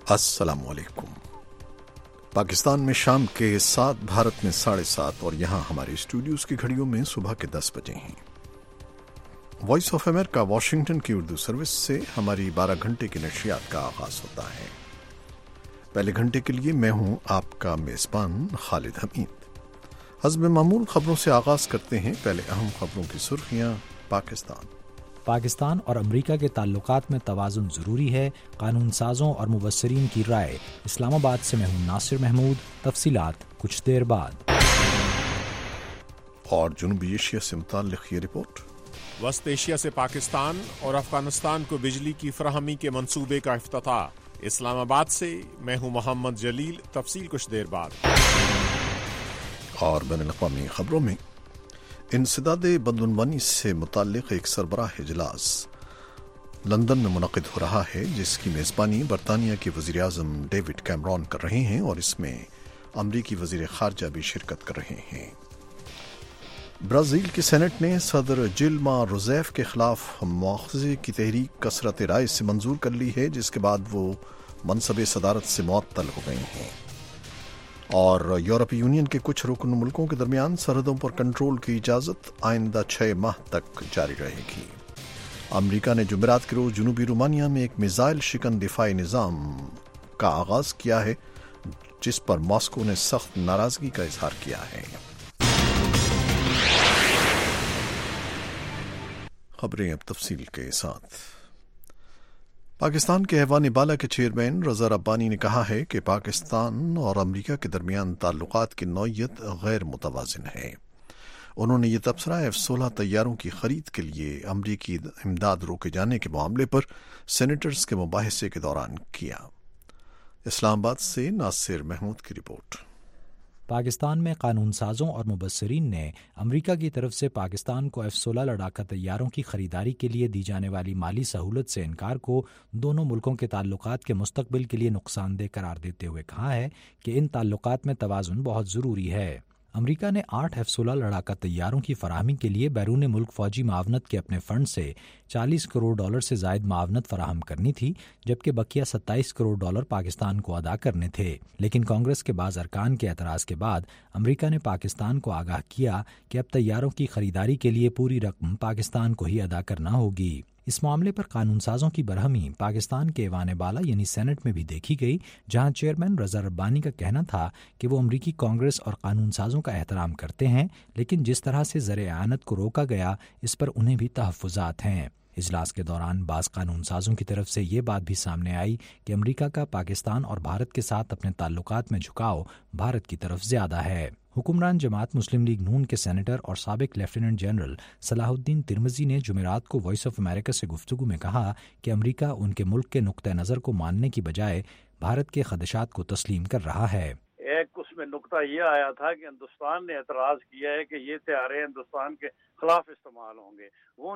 السلام علیکم۔ پاکستان میں شام کے 7، بھارت میں 7:30 اور یہاں ہمارے اسٹوڈیوز کی گھڑیوں میں صبح کے 10 بجے ہیں۔ وائس آف امریکہ واشنگٹن کی اردو سروس سے ہماری 12 گھنٹے کی نشریات کا آغاز ہوتا ہے۔ پہلے گھنٹے کے لیے میں ہوں آپ کا میزبان خالد حمید۔ حسب معمول خبروں سے آغاز کرتے ہیں۔ پہلے اہم خبروں کی سرخیاں۔ پاکستان اور امریکہ کے تعلقات میں توازن ضروری ہے، قانون سازوں اور مبصرین کی رائے۔ اسلام آباد سے میں ہوں ناصر محمود۔ تفصیلات کچھ دیر بعد۔ اور جنوبی ایشیا سے متعلق یہ رپورٹ۔ وسط ایشیا سے پاکستان اور افغانستان کو بجلی کی فراہمی کے منصوبے کا افتتاح۔ اسلام آباد سے میں ہوں محمد جلیل۔ تفصیل کچھ دیر بعد۔ اور بین الاقوامی خبروں میں انسداد بدعنوانی سے متعلق ایک سربراہ اجلاس لندن میں منعقد ہو رہا ہے، جس کی میزبانی برطانیہ کے وزیر اعظم ڈیوڈ کیمرون کر رہے ہیں اور اس میں امریکی وزیر خارجہ بھی شرکت کر رہے ہیں۔ برازیل کی سینٹ نے صدر جلما روزیف کے خلاف مواخذے کی تحریک کثرت رائے سے منظور کر لی ہے، جس کے بعد وہ منصب صدارت سے معطل ہو گئے ہیں۔ اور یورپی یونین کے کچھ رکن ملکوں کے درمیان سرحدوں پر کنٹرول کی اجازت آئندہ 6 ماہ تک جاری رہے گی۔ امریکہ نے جمعرات کے روز جنوبی رومانیہ میں ایک میزائل شکن دفاعی نظام کا آغاز کیا ہے، جس پر ماسکو نے سخت ناراضگی کا اظہار کیا ہے۔ خبریں اب تفصیل کے ساتھ۔ پاکستان کے ایوان بالا کے چیئرمین رضا ربانی نے کہا ہے کہ پاکستان اور امریکہ کے درمیان تعلقات کی نوعیت غیر متوازن ہے۔ انہوں نے یہ تبصرہ F-16 طیاروں کی خرید کے لیے امریکی امداد روکے جانے کے معاملے پر سینیٹرز کے مباحثے کے دوران کیا۔ اسلام آباد سے ناصر محمود کی رپورٹ۔ پاکستان میں قانون سازوں اور مبصرین نے امریکہ کی طرف سے پاکستان کو F-16 لڑاکا طیاروں کی خریداری کے لیے دی جانے والی مالی سہولت سے انکار کو دونوں ملکوں کے تعلقات کے مستقبل کے لیے نقصان دہ قرار دیتے ہوئے کہا ہے کہ ان تعلقات میں توازن بہت ضروری ہے۔ امریکہ نے 8 F-16 لڑاکا طیاروں کی فراہمی کے لیے بیرون ملک فوجی معاونت کے اپنے فنڈ سے $40 کروڑ سے زائد معاونت فراہم کرنی تھی، جبکہ بقیہ $27 کروڑ پاکستان کو ادا کرنے تھے۔ لیکن کانگریس کے بعض ارکان کے اعتراض کے بعد امریکہ نے پاکستان کو آگاہ کیا کہ اب طیاروں کی خریداری کے لیے پوری رقم پاکستان کو ہی ادا کرنا ہوگی۔ اس معاملے پر قانون سازوں کی برہمی پاکستان کے ایوان بالا یعنی سینٹ میں بھی دیکھی گئی، جہاں چیئرمین رضا ربانی کا کہنا تھا کہ وہ امریکی کانگریس اور قانون سازوں کا احترام کرتے ہیں، لیکن جس طرح سے زر اعانت کو روکا گیا اس پر انہیں بھی تحفظات ہیں۔ اجلاس کے دوران بعض قانون سازوں کی طرف سے یہ بات بھی سامنے آئی کہ امریکہ کا پاکستان اور بھارت کے ساتھ اپنے تعلقات میں جھکاؤ بھارت کی طرف زیادہ ہے۔ حکمران جماعت مسلم لیگ نون کے سینیٹر اور سابق لیفٹیننٹ جنرل صلاح الدین ترمذی نے جمعرات کو وائس آف امریکہ سے گفتگو میں کہا کہ امریکہ ان کے ملک کے نقطہ نظر کو ماننے کی بجائے بھارت کے خدشات کو تسلیم کر رہا ہے۔ ایک اس میں نقطہ یہ آیا تھا کہ ہندوستان نے اعتراض کیا ہے کہ یہ طیارے ہندوستان کے خلاف استعمال ہوں گے، وہ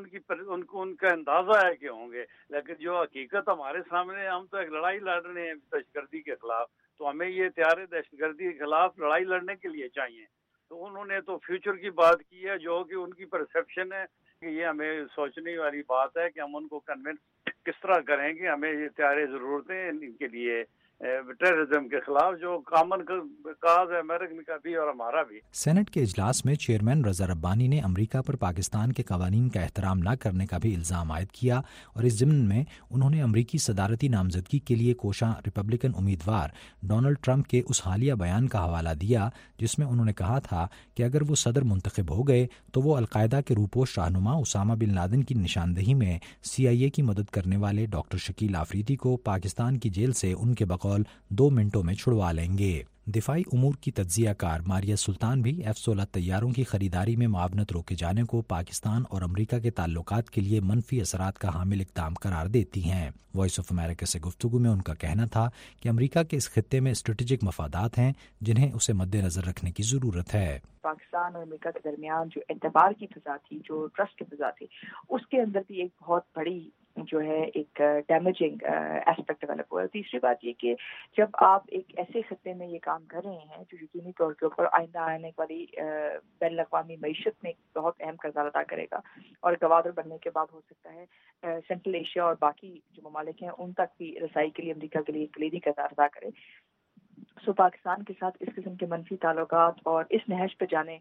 ان کا اندازہ ہے کہ ہوں گے، لیکن جو حقیقت ہمارے سامنے، ہم تو ایک لڑائی لڑ رہے ہیں دہشت گردی کے خلاف، تو ہمیں یہ طیارے دہشت گردی کے خلاف لڑائی لڑنے کے لیے چاہیے۔ تو انہوں نے تو فیوچر کی بات کی ہے، جو کہ ان کی پرسیپشن ہے کہ یہ ہمیں سوچنے والی بات ہے کہ ہم ان کو کنونس کس طرح کریں کہ ہمیں یہ طیارے ضرورت ہیں ان کے لیے ٹیررزم کے خلاف، جو کامن کاز ہے امریکن کا بھی اور ہمارا بھی۔ سینٹ کے اجلاس میں چیئرمین رضا ربانی نے امریکہ پر پاکستان کے قوانین کا احترام نہ کرنے کا بھی الزام عائد کیا، اور اس ضمن میں انہوں نے امریکی صدارتی نامزدگی کے لیے کوشاں ریپبلکن امیدوار ڈونلڈ ٹرمپ کے اس حالیہ بیان کا حوالہ دیا جس میں انہوں نے کہا تھا کہ اگر وہ صدر منتخب ہو گئے تو وہ القاعدہ کے روپوش رہنما اسامہ بن لادن کی نشاندہی میں CIA کی مدد کرنے والے ڈاکٹر شکیل آفریدی کو پاکستان کی جیل سے ان کے بقول 2 منٹوں میں چھڑوا لیں گے۔ دفاعی امور کی تجزیہ کار ماریہ سلطان بھی F-16 طیاروں کی خریداری میں معاونت روکے جانے کو پاکستان اور امریکہ کے تعلقات کے لیے منفی اثرات کا حامل اقدام قرار دیتی ہیں۔ وائس آف امریکہ سے گفتگو میں ان کا کہنا تھا کہ امریکہ کے اس خطے میں اسٹریٹجک مفادات ہیں جنہیں اسے مد نظر رکھنے کی ضرورت ہے۔ پاکستان اور امریکہ کے درمیان جو اعتبار کی فضا تھی، جو ٹرسٹ کی فضا تھی، اس کے اندر بھی ایک بہت بڑی جو ہے ایک ڈیمیجنگ ایسپیکٹ ڈیولپ ہوا ہے. تیسری بات یہ کہ جب آپ ایک ایسے خطے میں یہ کام کر رہے ہیں جو یقینی طور کے اوپر آئندہ آنے والی بین الاقوامی معیشت میں بہت اہم کردار ادا کرے گا اور گوادر بننے کے بعد ہو سکتا ہے سینٹرل ایشیا اور باقی جو ممالک ہیں ان تک بھی رسائی کے لیے امریکہ کے لیے کلیدی کردار ادا کرے. سو پاکستان کے ساتھ اس قسم کے منفی تعلقات اور اس نہج پہ جانے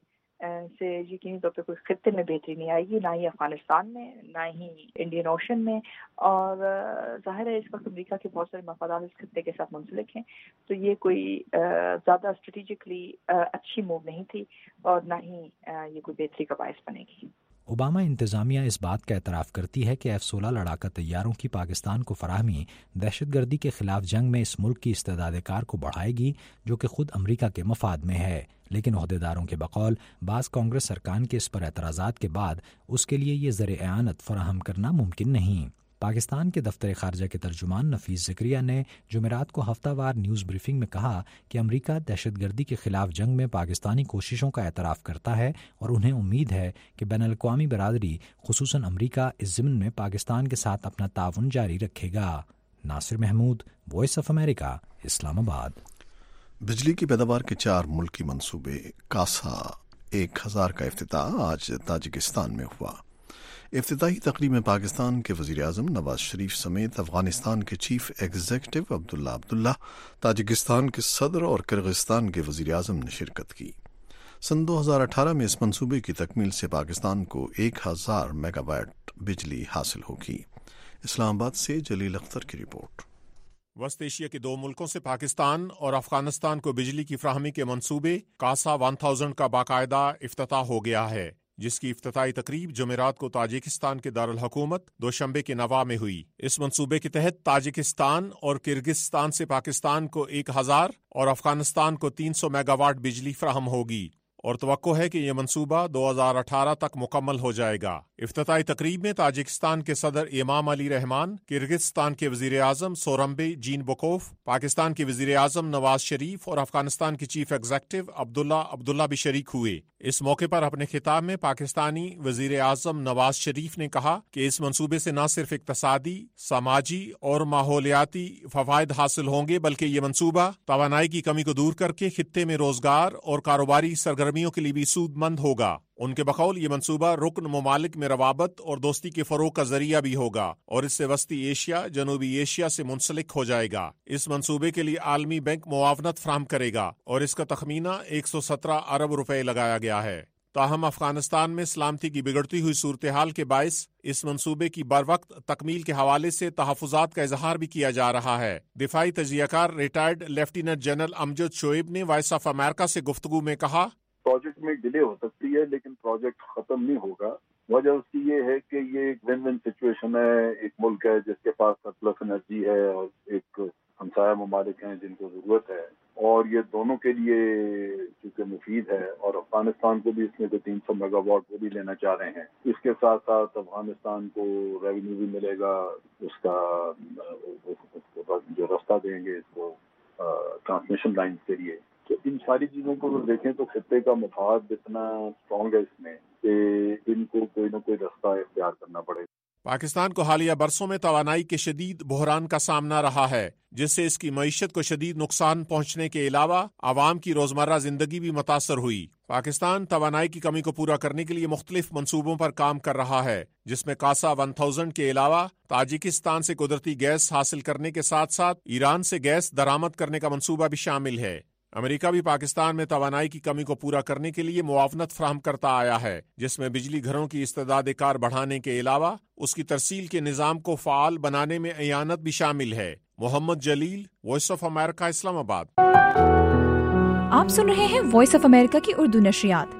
سے یقینی طور پہ کوئی خطے میں بہتری نہیں آئے گی، نہ ہی افغانستان میں، نہ ہی انڈین اوشن میں. اور ظاہر ہے اس وقت امریکہ کے بہت سارے مفادات اس خطے کے ساتھ منسلک ہیں، تو یہ کوئی زیادہ اسٹریٹجکلی اچھی موو نہیں تھی اور نہ ہی یہ کوئی بہتری کا باعث بنے گی. اوباما انتظامیہ اس بات کا اعتراف کرتی ہے کہ F-16 لڑاکا طیاروں کی پاکستان کو فراہمی دہشت گردی کے خلاف جنگ میں اس ملک کی استعداد کار کو بڑھائے گی، جو کہ خود امریکہ کے مفاد میں ہے. لیکن عہدیداروں کے بقول بعض کانگریس ارکان کے اس پر اعتراضات کے بعد اس کے لیے یہ زر اعانت فراہم کرنا ممکن نہیں. پاکستان کے دفتر خارجہ کے ترجمان نفیس زکریہ نے جمعرات کو ہفتہ وار نیوز بریفنگ میں کہا کہ امریکہ دہشت گردی کے خلاف جنگ میں پاکستانی کوششوں کا اعتراف کرتا ہے اور انہیں امید ہے کہ بین الاقوامی برادری خصوصاً امریکہ اس ضمن میں پاکستان کے ساتھ اپنا تعاون جاری رکھے گا. Nasir Mahmood, voice of America, Islamabad. بجلی کی پیداوار کے 4 ملکی منصوبے کاسا 1000 کا افتتاح آج تاجکستان میں ہوا. افتتاحی تقریب میں پاکستان کے وزیر اعظم نواز شریف سمیت افغانستان کے چیف ایگزیکٹو عبداللہ، تاجکستان کے صدر اور کرغزستان کے وزیر اعظم نے شرکت کی. سن 2018 میں اس منصوبے کی تکمیل سے پاکستان کو 1000 میگا واٹ بجلی حاصل ہوگی. اسلام آباد سے جلیل اختر کی رپورٹ. وسط ایشیا کے 2 ملکوں سے پاکستان اور افغانستان کو بجلی کی فراہمی کے منصوبے کاسا 1000 کا باقاعدہ افتتاح ہو گیا ہے، جس کی افتتاحی تقریب جمعرات کو تاجکستان کے دارالحکومت دوشنبے کے نوا میں ہوئی. اس منصوبے کے تحت تاجکستان اور کرغزستان سے پاکستان کو 1000 اور افغانستان کو 300 میگا واٹ بجلی فراہم ہوگی اور توقع ہے کہ یہ منصوبہ 2018 تک مکمل ہو جائے گا. افتتاحی تقریب میں تاجکستان کے صدر امام علی رحمان، کرغزستان کے وزیر اعظم سورمبے جینبوکوف، پاکستان کے وزیر اعظم نواز شریف اور افغانستان کے چیف ایگزیکٹو عبداللہ بھی شریک ہوئے. اس موقع پر اپنے خطاب میں پاکستانی وزیر اعظم نواز شریف نے کہا کہ اس منصوبے سے نہ صرف اقتصادی، سماجی اور ماحولیاتی فوائد حاصل ہوں گے، بلکہ یہ منصوبہ توانائی کی کمی کو دور کر کے خطے میں روزگار اور کاروباری سرگرمیوں کے لیے بھی سود مند ہوگا. ان کے بقول یہ منصوبہ رکن ممالک میں روابط اور دوستی کے فروغ کا ذریعہ بھی ہوگا اور اس سے وسطی ایشیا، جنوبی ایشیا سے منسلک ہو جائے گا. اس منصوبے کے لیے عالمی بینک معاونت فراہم کرے گا اور اس کا تخمینہ 117 ارب روپے لگایا گیا ہے. تاہم افغانستان میں سلامتی کی بگڑتی ہوئی صورتحال کے باعث اس منصوبے کی بروقت تکمیل کے حوالے سے تحفظات کا اظہار بھی کیا جا رہا ہے. دفاعی تجزیہ کار retired lieutenant general Amjad Shoaib نے وائس آف امریکہ سے گفتگو میں کہا، پروجیکٹ میں ڈیلے ہو سکتی ہے لیکن پروجیکٹ ختم نہیں ہوگا. وجہ اس کی یہ ہے کہ یہ ایک ون ون سچویشن ہے. ایک ملک ہے جس کے پاس سرپلس انرجی ہے اور ایک ہمسایہ ممالک ہیں جن کو ضرورت ہے، اور یہ دونوں کے لیے چونکہ مفید ہے. اور افغانستان کو بھی اس میں 300 میگا واٹ وہ بھی لینا چاہ رہے ہیں. اس کے ساتھ ساتھ افغانستان کو ریونیو بھی ملے گا، اس کا جو راستہ دیں گے اس کو ٹرانسمیشن لائنز کے لیے. تو ان ساری چیزوں کو دیکھیں تو خطے کا مفاد اتنا اسٹرانگ ہے اس میں کہ ان کو کوئی نہ کوئی راستہ اختیار کرنا پڑے گا. پاکستان کو حالیہ برسوں میں توانائی کے شدید بحران کا سامنا رہا ہے، جس سے اس کی معیشت کو شدید نقصان پہنچنے کے علاوہ عوام کی روزمرہ زندگی بھی متاثر ہوئی. پاکستان توانائی کی کمی کو پورا کرنے کے لیے مختلف منصوبوں پر کام کر رہا ہے، جس میں کاسا 1000 کے علاوہ تاجکستان سے قدرتی گیس حاصل کرنے کے ساتھ ساتھ ایران سے گیس درآمد کرنے کا منصوبہ بھی شامل ہے. امریکہ بھی پاکستان میں توانائی کی کمی کو پورا کرنے کے لیے معاونت فراہم کرتا آیا ہے، جس میں بجلی گھروں کی استعداد کار بڑھانے کے علاوہ اس کی ترسیل کے نظام کو فعال بنانے میں اعانت بھی شامل ہے. محمد جلیل، وائس آف امریکہ، اسلام آباد. آپ سن رہے ہیں وائس آف امریکہ کی اردو نشریات.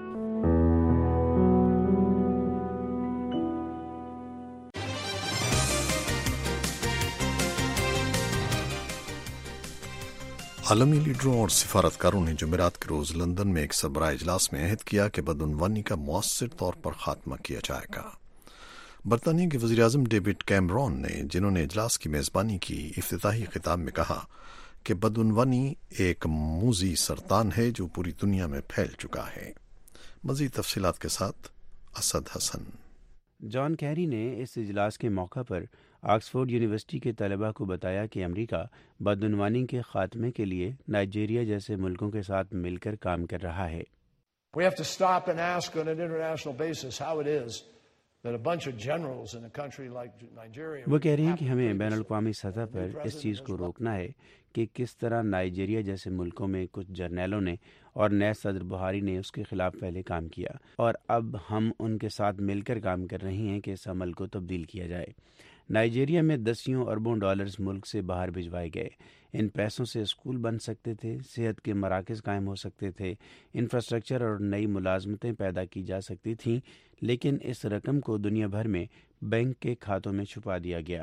عالمی لیڈروں اور سفارتکاروں نے جمعرات کے روز لندن میں ایک سربراہ اجلاس میں عہد کیا کہ بدعنوانی کا مؤثر طور پر خاتمہ کیا جائے گا. برطانیہ کے وزیر اعظم ڈیوڈ کیمرون نے، جنہوں نے اجلاس کی میزبانی کی، افتتاحی خطاب میں کہا کہ بدعنوانی ایک موذی سرطان ہے جو پوری دنیا میں پھیل چکا ہے. مزید تفصیلات کے ساتھ اسد حسن. جان کیری نے اس اجلاس کے موقع پر آکسفورڈ یونیورسٹی کے طلباء کو بتایا کہ امریکہ بدعنوانی کے خاتمے کے لیے نائجیریا جیسے ملکوں کے ساتھ مل کر کام کر رہا ہے۔ We have to stop and ask on an international basis how it is that a bunch of generals in a country like Nigeria. وہ کہہ رہے ہیں کہ ہمیں بین الاقوامی سطح پر اس چیز کو روکنا ہے کہ کس طرح نائجیریا جیسے ملکوں میں کچھ جرنیلوں نے اور نئے صدر بہاری نے اس کے خلاف پہلے کام کیا، اور اب ہم ان کے ساتھ مل کر کام کر رہے ہیں کہ اس عمل کو تبدیل کیا جائے۔ نائجیریا میں دسیوں اربوں ڈالرز ملک سے باہر بھجوائے گئے۔ ان پیسوں سے اسکول بن سکتے تھے، صحت کے مراکز قائم ہو سکتے تھے، انفراسٹرکچر اور نئی ملازمتیں پیدا کی جا سکتی تھیں، لیکن اس رقم کو دنیا بھر میں بینک کے کھاتوں میں چھپا دیا گیا۔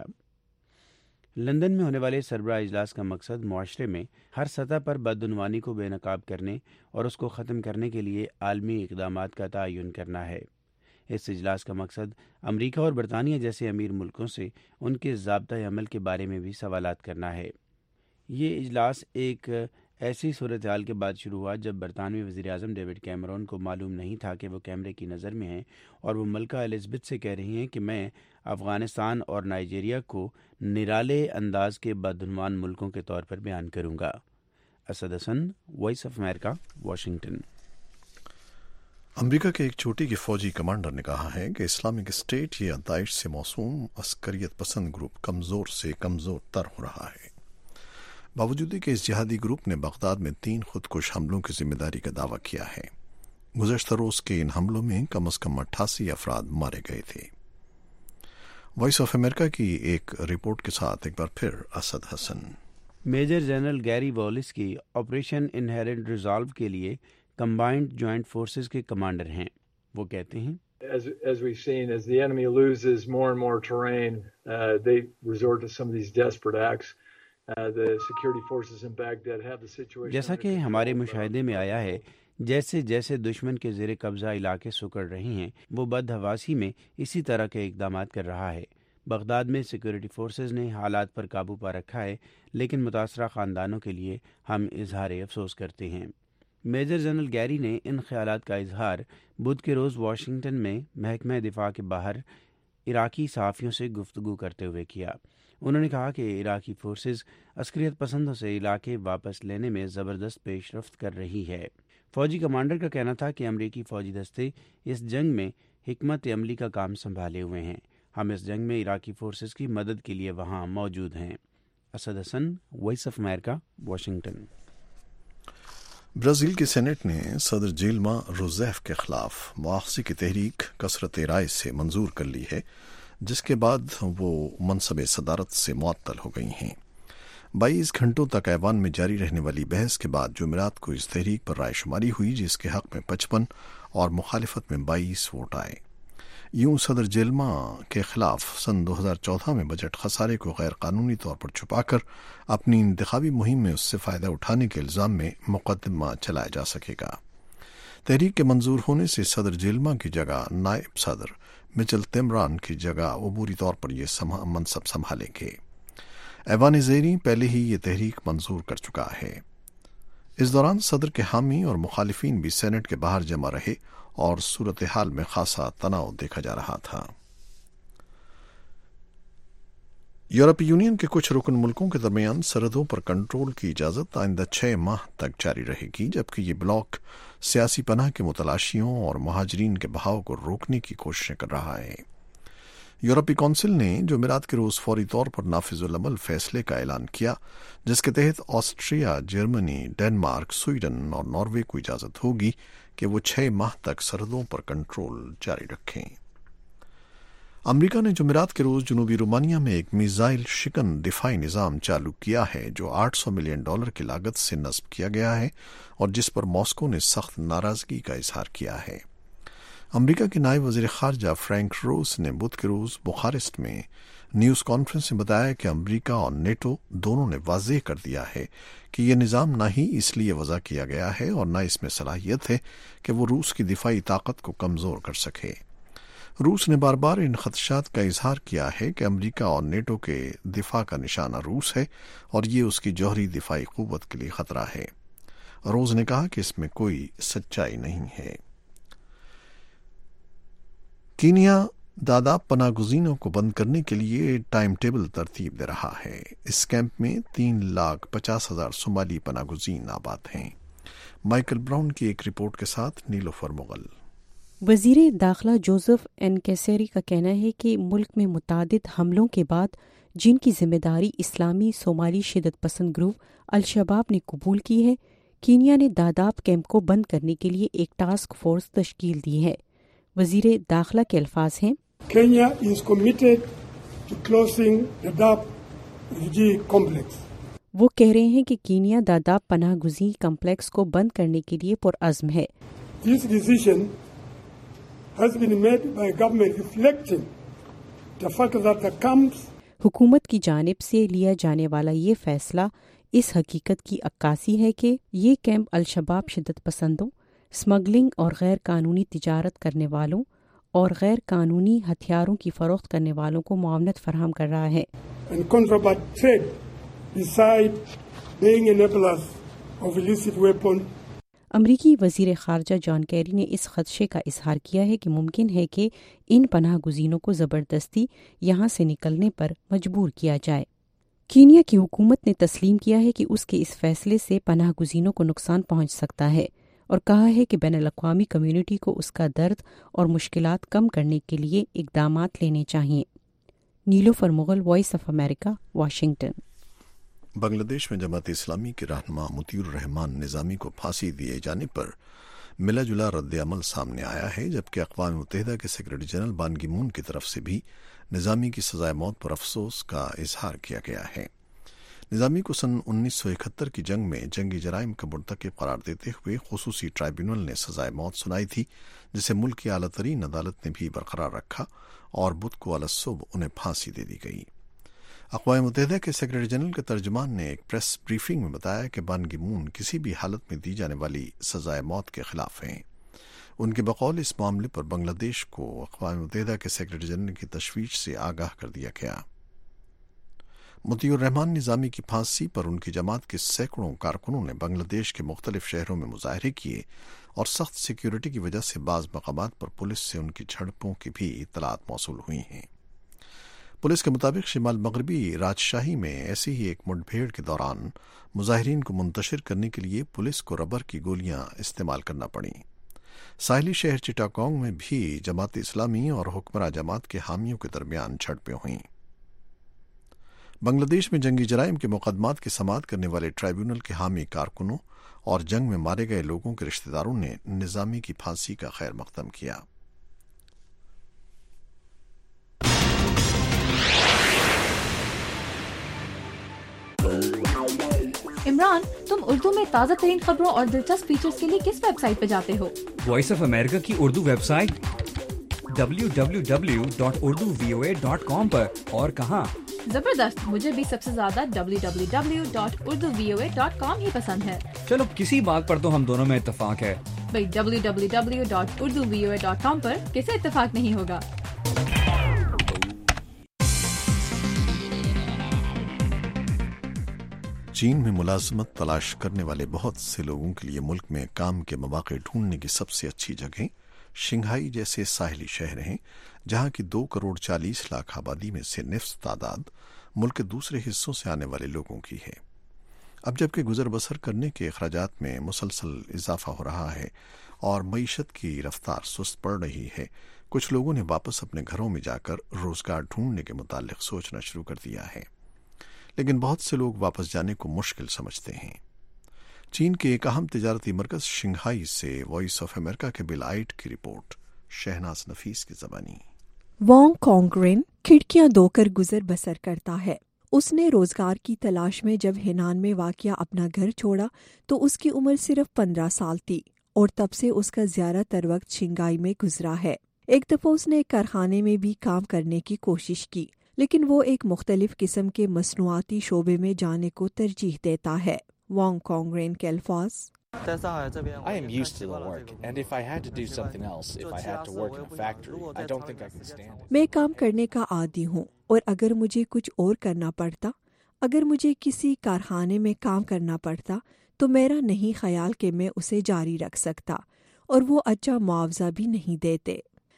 لندن میں ہونے والے سربراہ اجلاس کا مقصد معاشرے میں ہر سطح پر بدعنوانی کو بے نقاب کرنے اور اس کو ختم کرنے کے لیے عالمی اقدامات کا تعین کرنا ہے۔ اس اجلاس کا مقصد امریکہ اور برطانیہ جیسے امیر ملکوں سے ان کے ضابطۂ عمل کے بارے میں بھی سوالات کرنا ہے۔ یہ اجلاس ایک ایسی صورتحال کے بعد شروع ہوا جب برطانوی وزیر اعظم ڈیوڈ کیمرون کو معلوم نہیں تھا کہ وہ کیمرے کی نظر میں ہیں، اور وہ ملکہ الزبتھ سے کہہ رہی ہیں کہ میں افغانستان اور نائجیریا کو نرالے انداز کے بدعنوان ملکوں کے طور پر بیان کروں گا۔ اسد حسن، voice of America, Washington. America کے ایک چوٹی کے فوجی کمانڈر نے کہا ہے کہ اسلامک اسٹیٹ یا داعش سے موسوم عسکریت پسند گروپ کمزور سے کمزور تر ہو رہا ہے، باوجود کہ اس جہادی گروپ نے بغداد میں 3 خودکش حملوں کی ذمہ داری کا دعویٰ کیا ہے۔ گزشتہ روز کے ان حملوں میں کم از کم 88 افراد مارے گئے تھے۔ وائس آف امریکہ کی ایک رپورٹ کے ساتھ ایک بار پھر Asad Hasan. Major general Gary Wallace کی آپریشن انہیرنٹ ریزالو کے لیے کمبائنڈ جوائنٹ فورسز کے کمانڈر ہیں۔ وہ کہتے ہیں As we've seen, as the enemy loses more and more terrain, they resort to some of these desperate acts. The security forces in Baghdad have the situation. جیسا کہ ہمارے مشاہدے میں آیا ہے، جیسے جیسے دشمن کے زیر قبضہ علاقے سکڑ رہے ہیں، وہ بدحواسی میں اسی طرح کے اقدامات کر رہا ہے۔ بغداد میں سیکورٹی فورسز نے حالات پر قابو پا رکھا ہے، لیکن متاثرہ خاندانوں کے لیے ہم اظہار افسوس کرتے ہیں۔ میجر جنرل گیری نے ان خیالات کا اظہار بدھ کے روز واشنگٹن میں محکمہ دفاع کے باہر عراقی صحافیوں سے گفتگو کرتے ہوئے کیا۔ انہوں نے کہا کہ عراقی فورسز عسکریت پسندوں سے علاقے واپس لینے میں زبردست پیش رفت کر رہی ہے۔ فوجی کمانڈر کا کہنا تھا کہ امریکی فوجی دستے اس جنگ میں حکمت عملی کا کام سنبھالے ہوئے ہیں۔ ہم اس جنگ میں عراقی فورسز کی مدد کے لیے وہاں موجود ہیں۔ اسد حسن، voice of America, Washington. Brazil کی سینٹ نے صدر جیلما روزیف کے خلاف مواخذے کی تحریک کثرت رائے سے منظور کر لی ہے، جس کے بعد وہ منصب صدارت سے معطل ہو گئی ہیں۔ 22 گھنٹوں تک ایوان میں جاری رہنے والی بحث کے بعد جمعرات کو اس تحریک پر رائے شماری ہوئی، جس کے حق میں 55 اور مخالفت میں 22 ووٹ آئے۔ یوں صدر جیلما کے خلاف سن 2014 میں بجٹ خسارے کو غیر قانونی طور پر چھپا کر اپنی انتخابی مہم میں اس سے فائدہ اٹھانے کے الزام میں مقدمہ چلایا جا سکے گا۔ تحریک کے منظور ہونے سے صدر جیلما کی جگہ نائب صدر مچل تیمران کی جگہ عبوری طور پر یہ منصب سنبھالیں گے۔ ایوان زیریں پہلے ہی یہ تحریک منظور کر چکا ہے۔ اس دوران صدر کے حامی اور مخالفین بھی سینٹ کے باہر جمع رہے اور صورتحال میں خاصا تناؤ دیکھا جا رہا تھا۔ یورپی یونین کے کچھ رکن ملکوں کے درمیان سرحدوں پر کنٹرول کی اجازت آئندہ 6 ماہ تک جاری رہے گی، جبکہ یہ بلاک سیاسی پناہ کے متلاشیوں اور مہاجرین کے بہاؤ کو روکنے کی کوششیں کر رہا ہے۔ یورپی کونسل نے جمعرات کے روز فوری طور پر نافذ العمل فیصلے کا اعلان کیا، جس کے تحت آسٹریا، جرمنی، ڈنمارک، سویڈن اور ناروے کو اجازت ہوگی کہ وہ 6 ماہ تک سرحدوں پر کنٹرول جاری رکھیں۔ امریکہ نے جمعرات کے روز جنوبی رومانیہ میں ایک میزائل شکن دفاعی نظام چالو کیا ہے، جو $800 ملین کی لاگت سے نصب کیا گیا ہے اور جس پر ماسکو نے سخت ناراضگی کا اظہار کیا ہے۔ امریکہ کے نائب وزیر خارجہ فرینک روس نے بدھ کے روز بخارسٹ میں نیوز کانفرنس میں بتایا کہ امریکہ اور نیٹو دونوں نے واضح کر دیا ہے کہ یہ نظام نہ ہی اس لیے وضع کیا گیا ہے اور نہ اس میں صلاحیت ہے کہ وہ روس کی دفاعی طاقت کو کمزور کر سکے۔ روس نے بار بار ان خدشات کا اظہار کیا ہے کہ امریکہ اور نیٹو کے دفاع کا نشانہ روس ہے اور یہ اس کی جوہری دفاعی قوت کے لیے خطرہ ہے۔ روس نے کہا کہ اس میں کوئی سچائی نہیں ہے۔ کینیا داداب پناہ گزینوں کو بند کرنے کے لیے ٹائم ٹیبل ترتیب دے رہا ہے۔ اس کیمپ میں 3,50,000 صومالی پناہ گزین آباد ہیں۔ مائیکل براؤن کی ایک رپورٹ کے ساتھ نیلوفر مغل۔ وزیر داخلہ جوزف انکیسری کا کہنا ہے کہ ملک میں متعدد حملوں کے بعد جن کی ذمہ داری اسلامی صومالی شدت پسند گروپ الشباب نے قبول کی ہے، کینیا نے داداب کیمپ کو بند کرنے کے لیے ایک ٹاسک فورس تشکیل دی ہے۔ وزیر داخلہ کے الفاظ ہیں، Kenya is committed to closing the Dadaab refugee complex. وہ کہہ رہے ہیں کہ کینیا داداب پناہ گزین کمپلیکس کو بند کرنے کے لیے پرعزم ہے۔ This decision has been made by government reflecting the fact that the camps حکومت کی جانب سے لیا جانے والا یہ فیصلہ اس حقیقت کی عکاسی ہے کہ یہ کیمپ الشباب شدت پسندوں، اسمگلنگ اور غیر قانونی تجارت کرنے والوں اور غیر قانونی ہتھیاروں کی فروخت کرنے والوں کو معاونت فراہم کر رہا ہے۔ and contraband trade besides being enablers of illicit weapon. امریکی وزیر خارجہ جان کیری نے اس خدشے کا اظہار کیا ہے کہ ممکن ہے کہ ان پناہ گزینوں کو زبردستی یہاں سے نکلنے پر مجبور کیا جائے۔ کینیا کی حکومت نے تسلیم کیا ہے کہ اس کے اس فیصلے سے پناہ گزینوں کو نقصان پہنچ سکتا ہے اور کہا ہے کہ بین الاقوامی کمیونٹی کو اس کا درد اور مشکلات کم کرنے کے لیے اقدامات لینے چاہئیں۔ Nilofar Mughal, voice of America, Washington. Bangladesh میں جماعت اسلامی کے رہنما مطیع الرحمان نظامی کو پھانسی دیے جانے پر ملا جلا رد عمل سامنے آیا ہے، جبکہ اقوام متحدہ کے سیکرٹری جنرل بان کی مون کی طرف سے بھی نظامی کی سزائے موت پر افسوس کا اظہار کیا گیا ہے۔ نظامی کو سن 1971 کی جنگ میں جنگی جرائم کا مرتکب قرار دیتے ہوئے خصوصی ٹرائبیونل نے سزائے موت سنائی تھی، جسے ملک کی اعلیٰ ترین عدالت نے بھی برقرار رکھا اور بدھ کو الصبح انہیں پھانسی دے دی گئی۔ اقوام متحدہ کے سیکرٹری جنرل کے ترجمان نے ایک پریس بریفنگ میں بتایا کہ بان کی مون کسی بھی حالت میں دی جانے والی سزائے موت کے خلاف ہیں۔ ان کے بقول اس معاملے پر بنگلہ دیش کو اقوام متحدہ کے سیکرٹری جنرل کی تشویش سے آگاہ کر دیا گیا۔ مطیع الرحمان نظامی کی پھانسی پر ان کی جماعت کے سینکڑوں کارکنوں نے بنگلہ دیش کے مختلف شہروں میں مظاہرے کیے اور سخت سیکیورٹی کی وجہ سے بعض مقامات پر پولیس سے ان کی جھڑپوں کی بھی اطلاعات موصول ہوئی ہیں۔ پولیس کے مطابق شمال مغربی راجشاہی میں ایسی ہی ایک مٹ بھیڑ کے دوران مظاہرین کو منتشر کرنے کے لیے پولیس کو ربر کی گولیاں استعمال کرنا پڑیں۔ ساحلی شہر چٹاگانگ میں بھی جماعت اسلامی اور حکمراں جماعت کے حامیوں کے درمیان جھڑپیں ہوئیں۔ بنگلہ دیش میں جنگی جرائم کے مقدمات کی سماعت کرنے والے ٹرائبیونل کے حامی کارکنوں اور جنگ میں مارے گئے لوگوں کے رشتہ داروں نے نظامی کی پھانسی کا خیر مقدم کیا۔ عمران، تم اردو میں تازہ ترین خبروں اور دلچسپ فیچرز کے لیے کس ویب سائٹ پہ جاتے ہو؟ وائس آف امریکہ کی اردو ویب سائٹ www.urduvoa.com پر۔ اور کہاں؟ زبردست، مجھے بھی سب سے زیادہ www.urduvoa.com ہی پسند ہے۔ چلو کسی بات پر تو ہم دونوں میں اتفاق ہے۔ بھئی www.urduvoa.com پر کسے اتفاق نہیں ہوگا؟ چین میں ملازمت تلاش کرنے والے بہت سے لوگوں کے لیے ملک میں کام کے مواقع ڈھونڈنے کی سب سے اچھی جگہیں شنگھائی جیسے ساحلی شہر ہیں، جہاں کی 2,40,00,000 آبادی میں سے نصف تعداد ملک کے دوسرے حصوں سے آنے والے لوگوں کی ہے۔ اب جبکہ گزر بسر کرنے کے اخراجات میں مسلسل اضافہ ہو رہا ہے اور معیشت کی رفتار سست پڑ رہی ہے، کچھ لوگوں نے واپس اپنے گھروں میں جا کر روزگار ڈھونڈنے کے متعلق سوچنا شروع کر دیا ہے، لیکن بہت سے لوگ واپس جانے کو مشکل سمجھتے ہیں۔ چین کے ایک اہم تجارتی مرکز شنگھائی سے وائس آف امریکہ کے بل آئٹ کی رپورٹ، شہناز نفیس کی زبانی۔ وانگ کانگرین کھڑکیاں دھو کر گزر بسر کرتا ہے۔ اس نے روزگار کی تلاش میں جب ہینان میں واقع اپنا گھر چھوڑا تو اس کی عمر صرف 15 سال تھی اور تب سے اس کا زیادہ تر وقت شنگھائی میں گزرا ہے۔ ایک دفعہ اس نے ایک کارخانے میں بھی کام کرنے کی کوشش کی، لیکن وہ ایک مختلف قسم کے مصنوعاتی شعبے میں جانے کو ترجیح دیتا ہے۔ وانگ کانگرین کے الفاظ: I am used to the work, and if I had to do something else, if I had to work in a factory, I don't think I can stand it. میں کام کرنے کا عادی ہوں اور اگر مجھے کچھ اور کرنا پڑتا، اگر مجھے کسی کارخانے میں کام کرنا پڑتا تو میرا نہیں خیال کہ میں اسے جاری رکھ سکتا، اور وہ اچھا معاوضہ بھی نہیں دیتے۔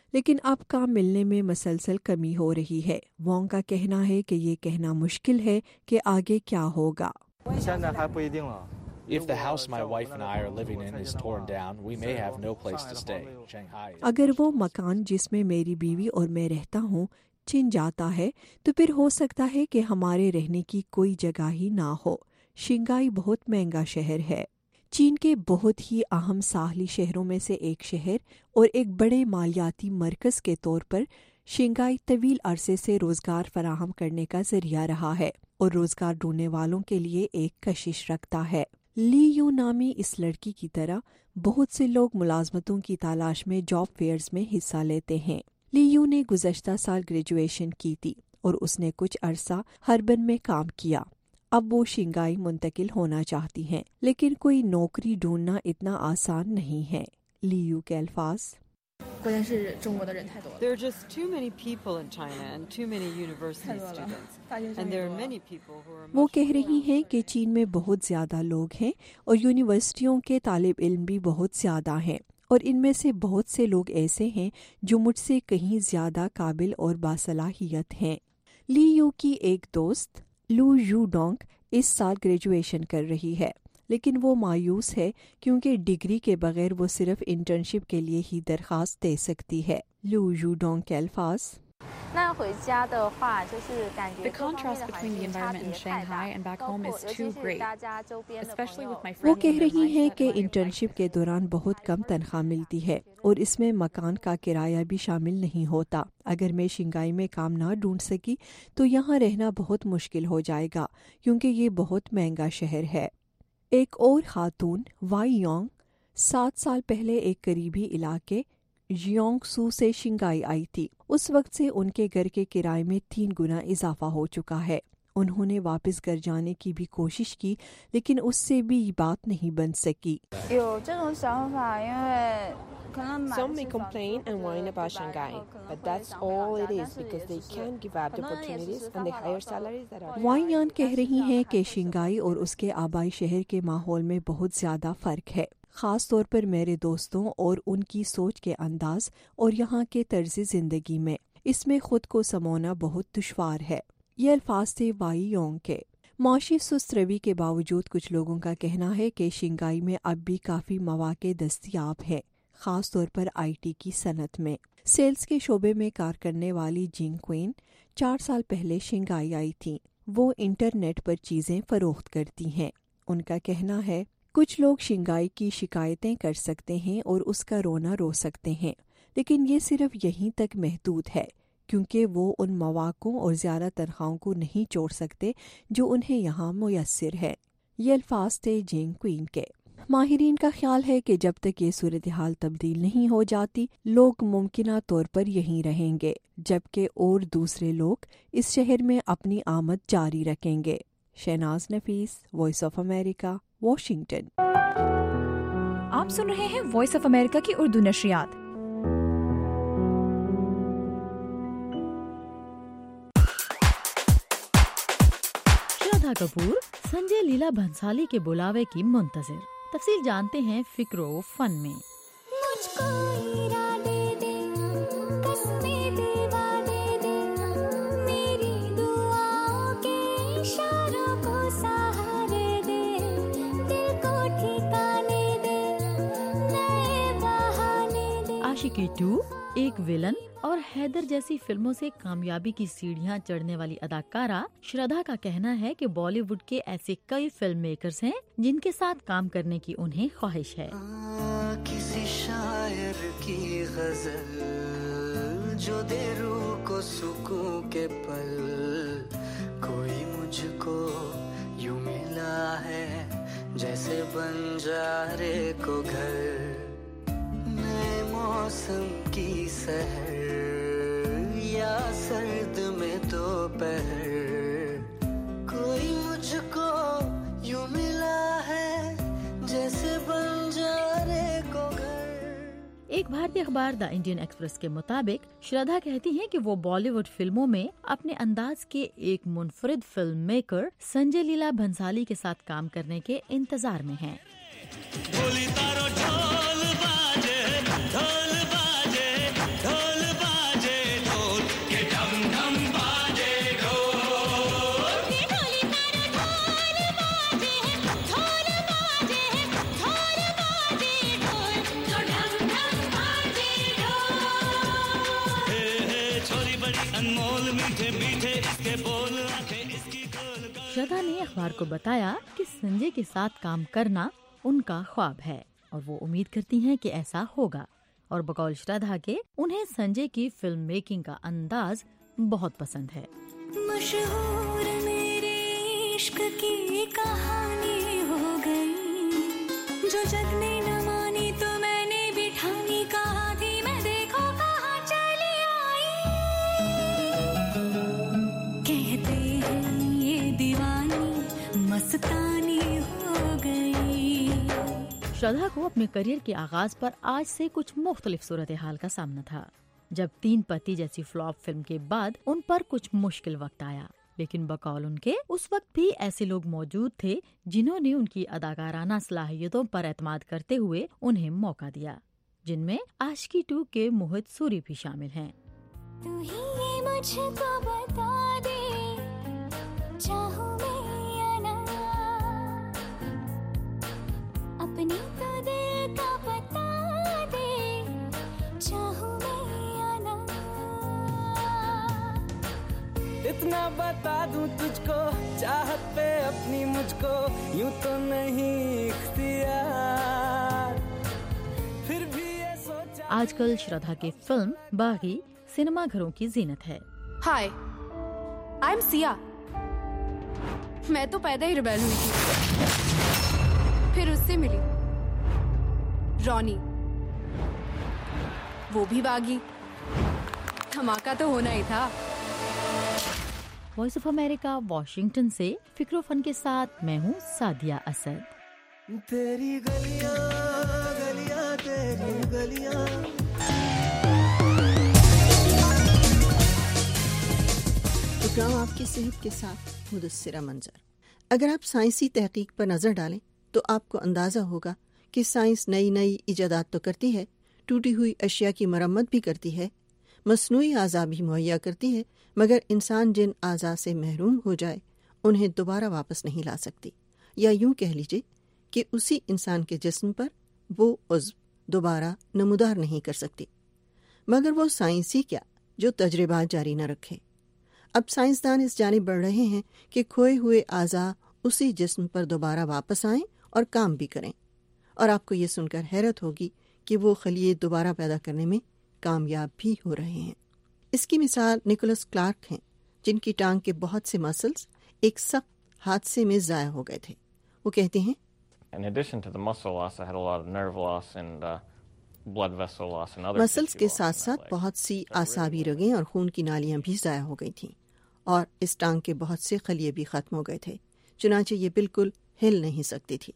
लेकिन अब काम मिलने में मसलसल कमी हो रही है। वोंग का कहना है कि ये कहना मुश्किल है कि आगे क्या होगा। If the house my wife and I are living in is torn down, we may have no place to stay. Shanghai. अगर वो मकान जिसमें मेरी बीवी और मैं रहता हूँ छिन जाता है तो फिर हो सकता है कि हमारे रहने की कोई जगह ही ना हो। शंघाई बहुत महंगा शहर है, चीन के बहुत ही अहम साहली शहरों में से एक शहर और एक बड़े मालियाती मरकज़ के तौर पर शंघाई तवील अरसे से रोज़गार फराहम करने का जरिया रहा है और रोज़गार ढूंढने वालों के लिए एक कशिश रखता है। ली यू नामी इस लड़की की तरह बहुत से लोग मुलाजमतों की तलाश में जॉब फेयर्स में हिस्सा लेते हैं। ली यू ने गुज़श्ता साल ग्रेजुएशन की थी और उसने कुछ अरसा हर्बन में काम किया। अब वो शंघाई मुंतकिल होना चाहती हैं, लेकिन कोई नौकरी ढूंढना इतना आसान नहीं है। ली यू के अल्फाज There are just too many people in China and too many university students. And there are many people who are वो कह रही हैं कि चीन में बहुत ज़्यादा लोग हैं और यूनिवर्सिटियों के तालिब इल्म भी बहुत ज़्यादा हैं और इनमें से बहुत से लोग ऐसे हैं जो मुझसे कहीं ज़्यादा काबिल और बासलाहियत हैं। ली यू की एक दोस्त लू यू डोंग इस साल ग्रेजुएशन कर रही है, लेकिन वो मायूस है क्योंकि डिग्री के बगैर वो सिर्फ इंटर्नशिप के लिए ही दरखास्त दे सकती है। लू यू डोंग के अल्फाज The contrast between the environment in Shanghai and back home is too great, especially with my friends. वो कह रही हैं कि इंटर्नशिप के दौरान बहुत कम तनख्वाह मिलती है और इसमें मकान का किराया भी शामिल नहीं होता। अगर मैं शंघाई में काम ना ढूंढ सकी तो यहाँ रहना बहुत मुश्किल हो जाएगा क्योंकि ये बहुत महंगा शहर है। एक और खातून वाई योंग 7 साल पहले एक करीबी इलाके जियोंगसू से शंघाई आई थी। उस वक्त से उनके घर के किराए में 3 गुना इजाफा हो चुका है। उन्होंने वापस घर जाने की भी कोशिश की, लेकिन उससे भी बात नहीं बन सकी। Some may complain and whine about Shanghai, but that's all it is because they can't give up the opportunities and the higher salaries that are. Wai Yan कह रही हैं कि शंघाई और उसके आबाई शहर के माहौल में बहुत ज़्यादा फ़र्क है, ख़ास तौर पर मेरे दोस्तों और उनकी सोच के अंदाज और यहाँ के तर्ज ज़िंदगी में। इसमें खुद को समोना बहुत दुश्वार है। ये अल्फाज थे वाई योंग के। माशी सुस्त रवि के बावजूद कुछ लोगों का कहना है कि शंघाई में अब भी काफ़ी मौक़े दस्तयाब हैं, ख़ास तौर पर IT की सनत में। सेल्स के शोबे में कार करने वाली जिंग क्वीन 4 साल पहले शंघाई आई थी। वो इंटरनेट पर चीज़ें फ़रोख्त करती हैं। उनका कहना है कुछ लोग शंघाई की शिकायतें कर सकते हैं और उसका रोना रो सकते हैं, लेकिन ये सिर्फ यहीं तक महदूद है क्योंकि वो उन मौक़ों और ज़्यादा तनख्वाहों को नहीं छोड़ सकते जो उन्हें यहाँ मुयस्सर है। ये अल्फाज थे जिंग क्वीन के। माहिरीन का ख्याल है कि जब तक ये सूरत हाल तब्दील नहीं हो जाती लोग मुमकिना तौर पर यहीं रहेंगे, जबकि और दूसरे लोग इस शहर में अपनी आमद जारी रखेंगे। Shahnaz Nafees, voice of America, Washington. आप सुन रहे हैं वॉइस ऑफ अमेरिका की उर्दू नशरियात। श्रद्धा कपूर संजय लीला भंसाली के बुलावे की मुंतजिर। तफसील जानते हैं फिक्रो फन में। आशिकी 2 एक विलन और हैदर जैसी फिल्मों से कामयाबी की सीढ़ियां चढ़ने वाली अदाकारा श्रद्धा का कहना है कि बॉलीवुड के ऐसे कई फिल्म मेकर्स हैं जिनके साथ काम करने की उन्हें ख्वाहिश है। किसी शायर की गजल जो दे रूह को सुकून के पल, कोई मुझको यूं मिला है जैसे बंजारे को घर, नए मौसम की सहर या सर्द में दोपहर, कोई मुझको यूं मिला है जैसे बंजारे को घर। एक भारतीय अखबार द इंडियन एक्सप्रेस के मुताबिक श्रद्धा कहती हैं कि वो बॉलीवुड फिल्मों में अपने अंदाज के एक मुनफरिद फिल्म मेकर संजय लीला भंसाली के साथ काम करने के इंतजार में हैं। ढोल बाजे ढोल श्रद्धा ने अखबार को बताया कि संजय के साथ काम करना उनका ख्वाब है और वो उम्मीद करती हैं कि ऐसा होगा। और बकौल श्रद्धा के उन्हें संजय की फिल्म मेकिंग का अंदाज बहुत पसंद है। मशहूर मेरे इश्क की कहानी हो गई, जो जग ने न मानी तो मैंने भी ठानी, कहा थी मैं देखो कहाँ चली आई, कहते हैं ये दीवानी मस्तानी हो गई। श्रद्धा को अपने करियर के आगाज पर आज से कुछ मुख्तलिफ सूरत हाल का सामना था। जब तीन पति जैसी फ्लॉप फिल्म के बाद उन पर कुछ मुश्किल वक्त आया, लेकिन बकौल उनके उस वक्त भी ऐसे लोग मौजूद थे जिन्होंने उनकी अदाकाराना सलाहियतों पर एतमाद करते हुए उन्हें मौका दिया, जिनमें आशिकी 2 के मोहित सूरी भी शामिल हैं। तू ही मुझको बता दे, चाहूं मैं या ना, अपनी तो दिल का बता दे, चाहूं मैं या ना। इतना बता दूं तुझको, चाहत पे अपनी मुझको यूं तो नहीं इख्तियार, फिर भी ये सोचा। आजकल श्रद्धा की फिल्म बागी सिनेमा घरों की जीनत है। Hi, I am Siya. मैं तो पैदा ही रिबेल हुई थी, फिर उससे मिली रॉनी, वो भी बागी, धमाका तो होना ही था। वॉइस ऑफ अमेरिका वॉशिंगटन से फिक्रो फन के साथ मैं हूँ सादिया असद। तेरी गलियां गलियां तेरी गलियां। प्रोग्राम आपकी सेहत के साथ मुदस्सिरा मंजर। अगर आप साइंसी तहकीक पर नज़र डालें तो आपको अंदाज़ा होगा कि साइंस नई नई इजादात तो करती है, टूटी हुई अशिया की मरम्मत भी करती है, मसनूई आज़ा भी मुहैया करती है, मगर इंसान जिन आज़ा से महरूम हो जाए उन्हें दोबारा वापस नहीं ला सकती, या यूं कह लीजिए कि उसी इंसान के जिस्म पर वो उज़्व दोबारा नमूदार नहीं कर सकती। मगर वो साइंस ही क्या जो तजर्बात जारी न रखे। अब साइंसदान इस जानिब बढ़ रहे हैं कि खोए हुए आज़ा उसी जिस्म पर दोबारा वापस आएं और काम भी करें, और आपको ये सुनकर हैरत होगी कि वो खलिए दोबारा पैदा करने में कामयाब भी हो रहे हैं। इसकी मिसाल निकोलस क्लार्क हैं, जिनकी टांग के बहुत से मसल्स एक सख्त हादसे में ज़ाया हो गए थे। वो कहते हैं, मसल्स के साथ साथ बहुत सी आसाबी रगें और खून की नालियां भी ज़ाया हो गई थीं, और इस टांग के बहुत से खलिए भी ख़त्म हो गए थे, चुनांचे ये बिल्कुल हिल नहीं सकती थी।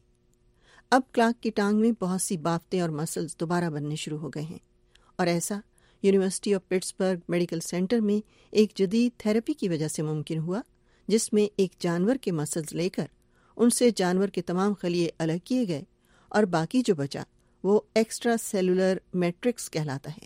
अब क्लार्क की टांग में बहुत सी बाफ्तें और मसल्स दोबारा बनने शुरू हो गए हैं, और ऐसा university of Pittsburgh medical center में एक जदीद थेरेपी की वजह से मुमकिन हुआ, जिसमें एक जानवर के मसल्स लेकर उनसे जानवर के तमाम खलिए अलग किए गए और बाकी जो बचा वो एक्स्ट्रा सेलुलर मैट्रिक्स कहलाता है।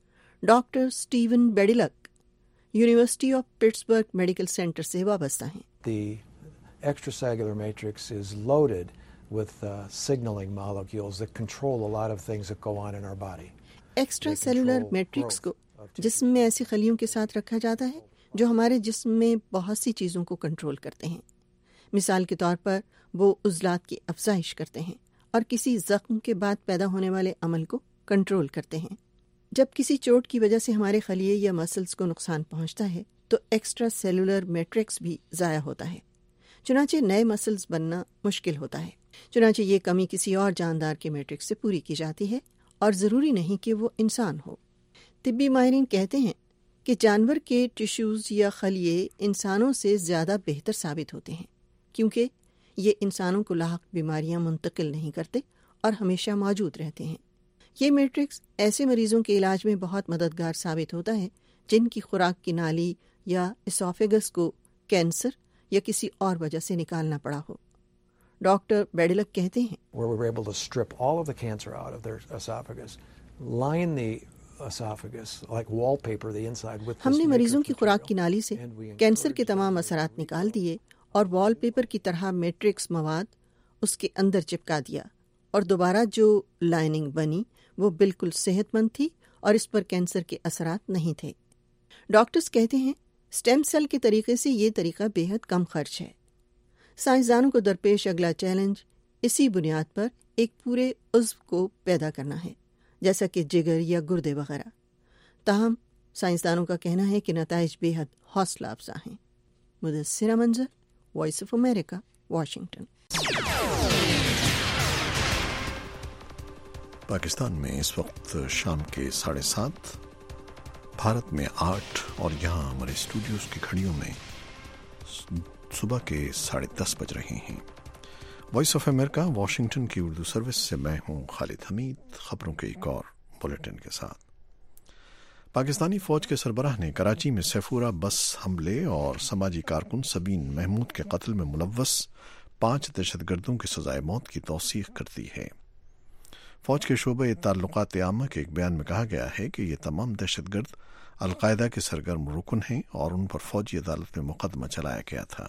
Doctor Steven Badylak university of Pittsburgh medical center से वाबस्ता हैं। The extracellular matrix is loaded with signaling molecules that control a lot of things that go on in our body. Extra cellular matrix को जिस्म में ऐसी खलियों के साथ रखा जाता है जो हमारे जिस्म में बहुत सी चीज़ों को कंट्रोल करते हैं। मिसाल के तौर पर वो उज़लात की अफजाइश करते हैं और किसी ज़ख्म के बाद पैदा होने वाले अमल को कंट्रोल करते हैं। जब किसी चोट की वजह से हमारे खलिए या मसल्स को नुकसान पहुंचता है तो एक्स्ट्रा सेलुलर मैट्रिक्स भी ज़ाया होता है, चुनांचे नए मसल्स बनना मुश्किल होता है। चुनांचे ये कमी किसी और जानदार के मैट्रिक्स से पूरी की जाती है, और ज़रूरी नहीं कि वो इंसान हो। तिब्बी माहिरीन कहते हैं कि जानवर के टिश्यूज़ या खलिए इंसानों से ज़्यादा बेहतर साबित होते हैं, क्योंकि ये इंसानों को लाहक बीमारियां मुंतकिल नहीं करते और हमेशा मौजूद रहते हैं। ये मैट्रिक्स ऐसे मरीज़ों के इलाज में बहुत मददगार साबित होता है जिनकी खुराक की नाली या इसोफेगस को कैंसर या किसी और वजह से निकालना पड़ा हो। डॉक्टर बेडिलक कहते हैं, where we were able to strip all of the cancer out of their esophagus, line the esophagus like wallpaper the inside with हमने मरीजों की खुराक की नाली से कैंसर के तमाम असरात निकाल दिए और वॉलपेपर की तरह मैट्रिक्स मवाद उसके अंदर चिपका दिया, और दोबारा जो लाइनिंग बनी वो बिल्कुल सेहतमंद थी और इस पर कैंसर के असरात नहीं थे। डॉक्टर्स कहते हैं اسٹیم سیل کے طریقے سے یہ طریقہ بے حد کم خرچ ہے۔ سائنسدانوں کو درپیش اگلا چیلنج اسی بنیاد پر ایک پورے عضو کو پیدا کرنا ہے، جیسا کہ جگر یا گردے وغیرہ۔ تاہم سائنسدانوں کا کہنا ہے کہ نتائج بے حد حوصلہ افزا ہیں۔ Mudassira Manzar, voice of America, Washington. Pakistan میں اس وقت شام کے 7:30، بھارت میں 8 اور یہاں ہمارے اسٹوڈیوز کی گھڑیوں میں صبح کے 10:30 بج رہے ہیں۔ وائس آف امریکہ واشنگٹن کی اردو سروس سے میں ہوں خالد حمید، خبروں کے ایک اور بلیٹن کے ساتھ۔ پاکستانی فوج کے سربراہ نے کراچی میں سیفورہ بس حملے اور سماجی کارکن سبین محمود کے قتل میں ملوث 5 دہشت گردوں کی سزائے موت کی توثیق کر دی ہے۔ فوج کے شعبہ تعلقات عامہ کے ایک بیان میں کہا گیا ہے کہ یہ تمام دہشت گرد القاعدہ کے سرگرم رکن ہیں اور ان پر فوجی عدالت میں مقدمہ چلایا گیا تھا۔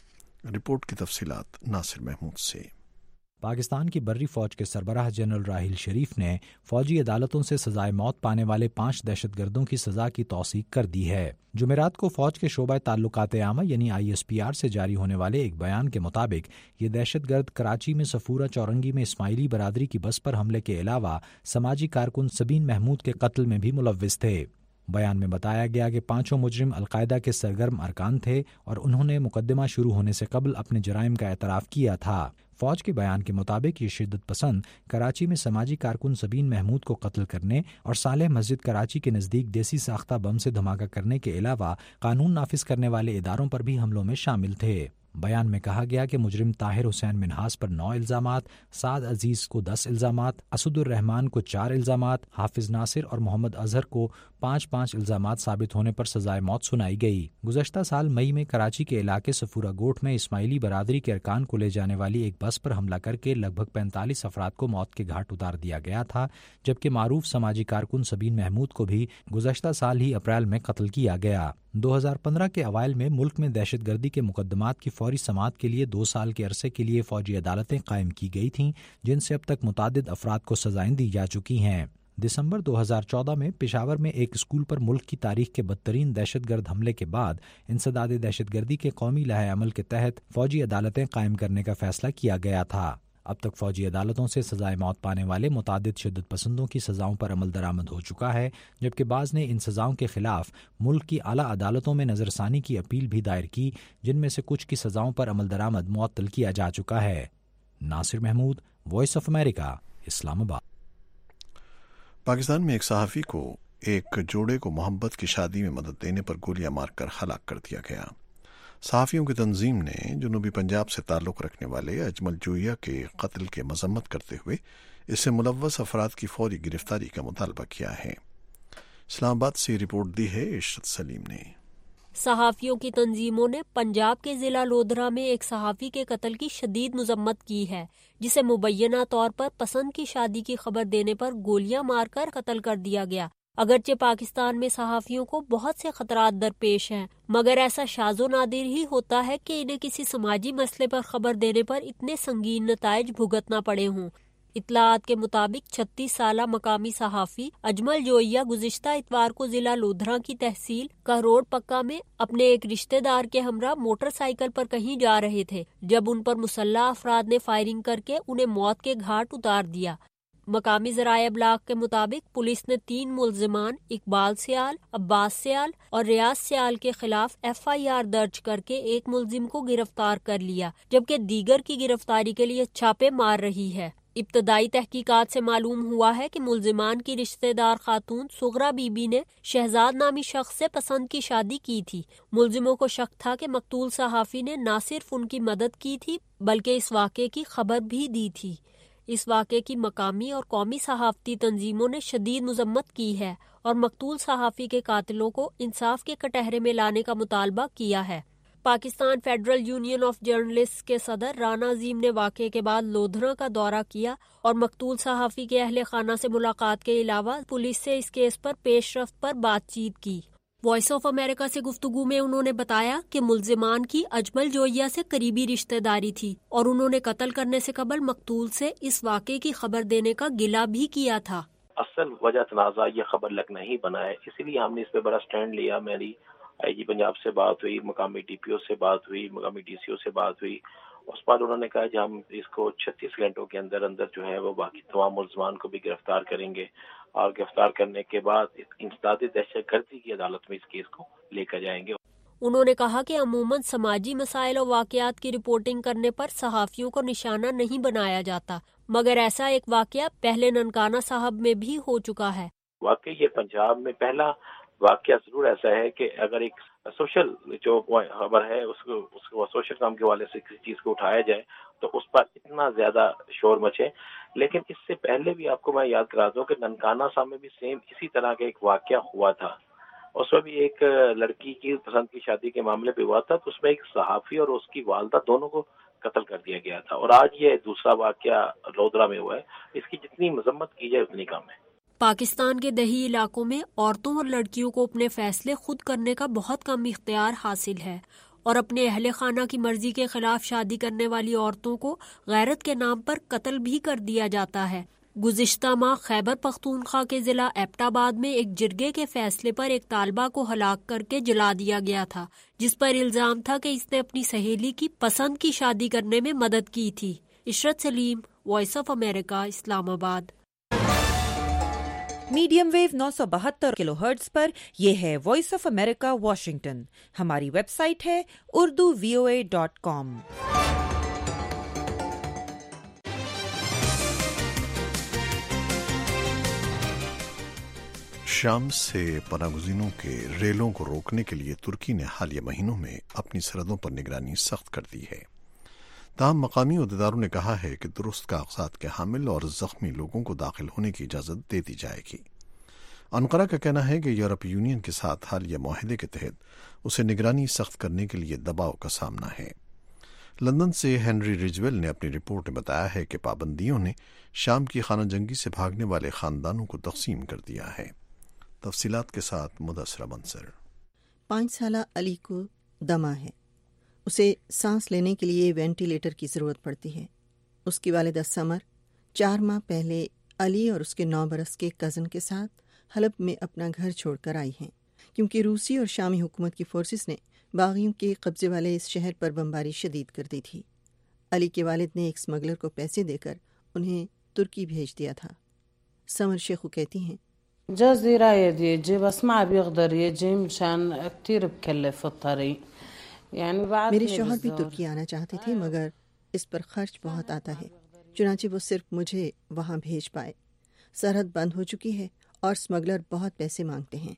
رپورٹ کی تفصیلات ناصر محمود سے۔ پاکستان کی بری فوج کے سربراہ جنرل راحیل شریف نے فوجی عدالتوں سے سزائے موت پانے والے 5 دہشت گردوں کی سزا کی توثیق کر دی ہے۔ جمعرات کو فوج کے شعبہ تعلقات عامہ یعنی ISPR سے جاری ہونے والے ایک بیان کے مطابق یہ دہشت گرد کراچی میں سفورہ چورنگی میں اسماعیلی برادری کی بس پر حملے کے علاوہ سماجی کارکن سبین محمود کے قتل میں بھی ملوث تھے۔ بیان میں بتایا گیا کہ 5 مجرم القاعدہ کے سرگرم ارکان تھے اور انہوں نے مقدمہ شروع ہونے سے قبل اپنے جرائم کا اعتراف کیا تھا۔ فوج کے بیان کے مطابق یہ شدت پسند کراچی میں سماجی کارکن سبین محمود کو قتل کرنے اور صالح مسجد کراچی کے نزدیک دیسی ساختہ بم سے دھماکہ کرنے کے علاوہ قانون نافذ کرنے والے اداروں پر بھی حملوں میں شامل تھے۔ بیان میں کہا گیا کہ مجرم طاہر حسین منہاس پر 9 الزامات، سعد عزیز کو 10 الزامات، اسد الرحمان کو 4 الزامات، حافظ ناصر اور محمد اظہر کو 5 الزامات ثابت ہونے پر سزائے موت سنائی گئی۔ گزشتہ سال مئی میں کراچی کے علاقے سفورہ گوٹ میں اسماعیلی برادری کے ارکان کو لے جانے والی ایک بس پر حملہ کر کے لگ بھگ 45 افراد کو موت کے گھاٹ اتار دیا گیا تھا، جبکہ معروف سماجی کارکن سبین محمود کو بھی گزشتہ سال ہی اپریل میں قتل کیا گیا۔ 2015 کے اوائل میں ملک میں دہشت گردی کے مقدمات کی فوری سماعت کے لیے 2 سال کے عرصے کے لیے فوجی عدالتیں قائم کی گئی تھیں، جن سے اب تک متعدد افراد کو سزائیں دی جا چکی ہیں۔ دسمبر 2014 میں پشاور میں ایک اسکول پر ملک کی تاریخ کے بدترین دہشت گرد حملے کے بعد انسداد دہشت گردی کے قومی لائحہ عمل کے تحت فوجی عدالتیں قائم کرنے کا فیصلہ کیا گیا تھا۔ اب تک فوجی عدالتوں سے سزائے موت پانے والے متعدد شدت پسندوں کی سزاؤں پر عمل درآمد ہو چکا ہے، جبکہ بعض نے ان سزاؤں کے خلاف ملک کی اعلیٰ عدالتوں میں نظر ثانی کی اپیل بھی دائر کی، جن میں سے کچھ کی سزاؤں پر عمل درآمد معطل کیا جا چکا ہے۔ Nasir Mahmood, voice of America, Islamabad. Pakistan میں ایک صحافی کو ایک جوڑے کو محبت کی شادی میں مدد دینے پر گولیاں مار کر ہلاک کر دیا گیا۔ صحافیوں کی تنظیم نے جنوبی پنجاب سے تعلق رکھنے والے اجمل جوئیہ کے قتل کی مذمت کرتے ہوئے اس سے ملوث افراد کی فوری گرفتاری کا مطالبہ کیا ہے۔ اسلام آباد سے رپورٹ دی ہے عشرت سلیم نے۔ صحافیوں کی تنظیموں نے پنجاب کے ضلع لودھرا میں ایک صحافی کے قتل کی شدید مذمت کی ہے، جسے مبینہ طور پر پسند کی شادی کی خبر دینے پر گولیاں مار کر قتل کر دیا گیا۔ اگرچہ پاکستان میں صحافیوں کو بہت سے خطرات درپیش ہیں، مگر ایسا شاذ و نادر ہی ہوتا ہے کہ انہیں کسی سماجی مسئلے پر خبر دینے پر اتنے سنگین نتائج بھگتنا پڑے ہوں۔ اطلاعات کے مطابق 36 سالہ مقامی صحافی اجمل جوئیہ گزشتہ اتوار کو ضلع لودھرا کی تحصیل کہروڑ پکا میں اپنے ایک رشتہ دار کے ہمراہ موٹر سائیکل پر کہیں جا رہے تھے، جب ان پر مسلح افراد نے فائرنگ کر کے انہیں موت کے گھاٹ اتار دیا۔ مقامی ذرائع ابلاغ کے مطابق پولیس نے 3 ملزمان اقبال سیال، عباس سیال اور ریاض سیال کے خلاف FIR درج کر کے ایک ملزم کو گرفتار کر لیا، جبکہ دیگر کی گرفتاری کے لیے چھاپے مار رہی ہے۔ ابتدائی تحقیقات سے معلوم ہوا ہے کہ ملزمان کی رشتہ دار خاتون سغرا بی بی نے شہزاد نامی شخص سے پسند کی شادی کی تھی۔ ملزموں کو شک تھا کہ مقتول صحافی نے نہ صرف ان کی مدد کی تھی بلکہ اس واقعے کی خبر بھی دی تھی۔ اس واقعے کی مقامی اور قومی صحافتی تنظیموں نے شدید مذمت کی ہے اور مقتول صحافی کے قاتلوں کو انصاف کے کٹہرے میں لانے کا مطالبہ کیا ہے۔ Pakistan federal union of journalist کے صدر رانا عظیم نے واقعے کے بعد لودھرا کا دورہ کیا اور مقتول صحافی کے اہل خانہ سے ملاقات کے علاوہ پولیس سے اس کیس پر پیش رفت پر بات چیت کی۔ وائس آف امریکہ سے گفتگو میں انہوں نے بتایا کہ ملزمان کی اجمل جوئیہ سے قریبی رشتہ داری تھی اور انہوں نے قتل کرنے سے قبل مقتول سے اس واقعے کی خبر دینے کا گلہ بھی کیا تھا۔ اصل وجہ تنازع یہ خبر لگنا ہی بنا ہے، اسی لیے ہم نے اس پہ بڑا سٹینڈ لیا۔ میری IG पंजाब से बात हुई, मकामी DPO से बात हुई, मकामी DCO से बात हुई। उस बाद उन्होंने कहा कि हम इसको 36 घंटों के अंदर अंदर जो है वो बाकी तमाम मुल्ज़मान को भी गिरफ्तार करेंगे और गिरफ्तार करने के बाद इंसदाद दहशतगर्दी की अदालत में इस केस को लेकर जाएंगे। उन्होंने कहा कि अमूमन समाजी मसाइल और वाक़यात की रिपोर्टिंग करने पर सहाफ़ियों को निशाना नहीं बनाया जाता, मगर ऐसा एक वाक़या पहले ननकाना साहब में भी हो चुका है। वाकई ये पंजाब में पहला वाक़या जरूर ऐसा है कि अगर एक सोशल जो खबर है उसको सोशल काम के हवाले से किसी चीज़ को उठाया जाए तो उस पर इतना ज़्यादा शोर मचे। लेकिन इससे पहले भी आपको मैं याद करा दूं कि ननकाना साहब में भी सेम इसी तरह का एक वाक़या हुआ था। उसमें भी एक लड़की की पसंद की शादी के मामले पे हुआ था, तो उसमें एक सहाफ़ी और उसकी वालदा दोनों को कत्ल कर दिया गया था। और आज ये दूसरा वाक़या लोधरा में हुआ है। इसकी जितनी मजम्मत की जाए उतनी कम है। पाकिस्तान के दही इलाकों में औरतों और लड़कियों को अपने फैसले खुद करने का बहुत कम इख्तियार हासिल है और अपने अहले खाना की मर्जी के खिलाफ शादी करने वाली औरतों को गैरत के नाम पर कत्ल भी कर दिया जाता है। गुज़िश्ता माह खैबर पख्तूनख्वा के जिला एबटाबाद में एक जिरगे के फैसले पर एक तालबा को हलाक करके जला दिया गया था, जिस पर इल्जाम था कि इसने अपनी सहेली की पसंद की शादी करने में मदद की थी। Ishrat Saleem, voice of America, Islamabad. Medium wave 972 kilohertz पर यह है वॉइस ऑफ अमेरिका वॉशिंगटन। हमारी वेबसाइट है urduvoa.com। शाम से पनागुज़ीनों के रेलों को रोकने के लिए तुर्की ने हालिया महीनों में अपनी सरहदों पर निगरानी सख्त कर दी है। ताहम मकामी अहदेदारों ने कहा है कि दुरुस्त कागजात के हामिल और जख्मी लोगों को दाखिल होने की इजाज़त दे दी जाएगी। अनकरा का कहना है कि यूरोपीय यूनियन के साथ हालिया मुआहदे के तहत उसे निगरानी सख्त करने के लिए दबाव का सामना है। लंदन से हेनरी रिजवेल ने अपनी रिपोर्ट में बताया है कि पाबंदियों ने शाम की खाना जंगी से भागने वाले खानदानों को तकसीम कर दिया है। तफसीलात के साथ मुदस्सरा मंसर। 5 साला अली को दमा है। उसे सांस लेने के लिए वेंटिलेटर की ज़रूरत पड़ती है। उसकी वालिदा समर 4 माह पहले अली और उसके 9 बरस के कज़न के साथ हलब में अपना घर छोड़कर आई हैं, क्योंकि रूसी और शामी हुकूमत की फोर्सेस ने बागियों के कब्जे वाले इस शहर पर बमबारी शदीद कर दी थी। अली के वालिद ने एक स्मगलर को पैसे देकर उन्हें तुर्की भेज दिया था। समर शेखू कहती हैं, جوزي رايد يجي بس ما بيقدر يجي مشان كتير بكلف الطريق يعني بعد मेरे शौहर भी तुर्की आना चाहते थे मगर इस पर खर्च बहुत आता है, चुनांचे वो सिर्फ मुझे वहाँ भेज पाए। सरहद बंद हो चुकी है और स्मगलर बहुत पैसे मांगते हैं।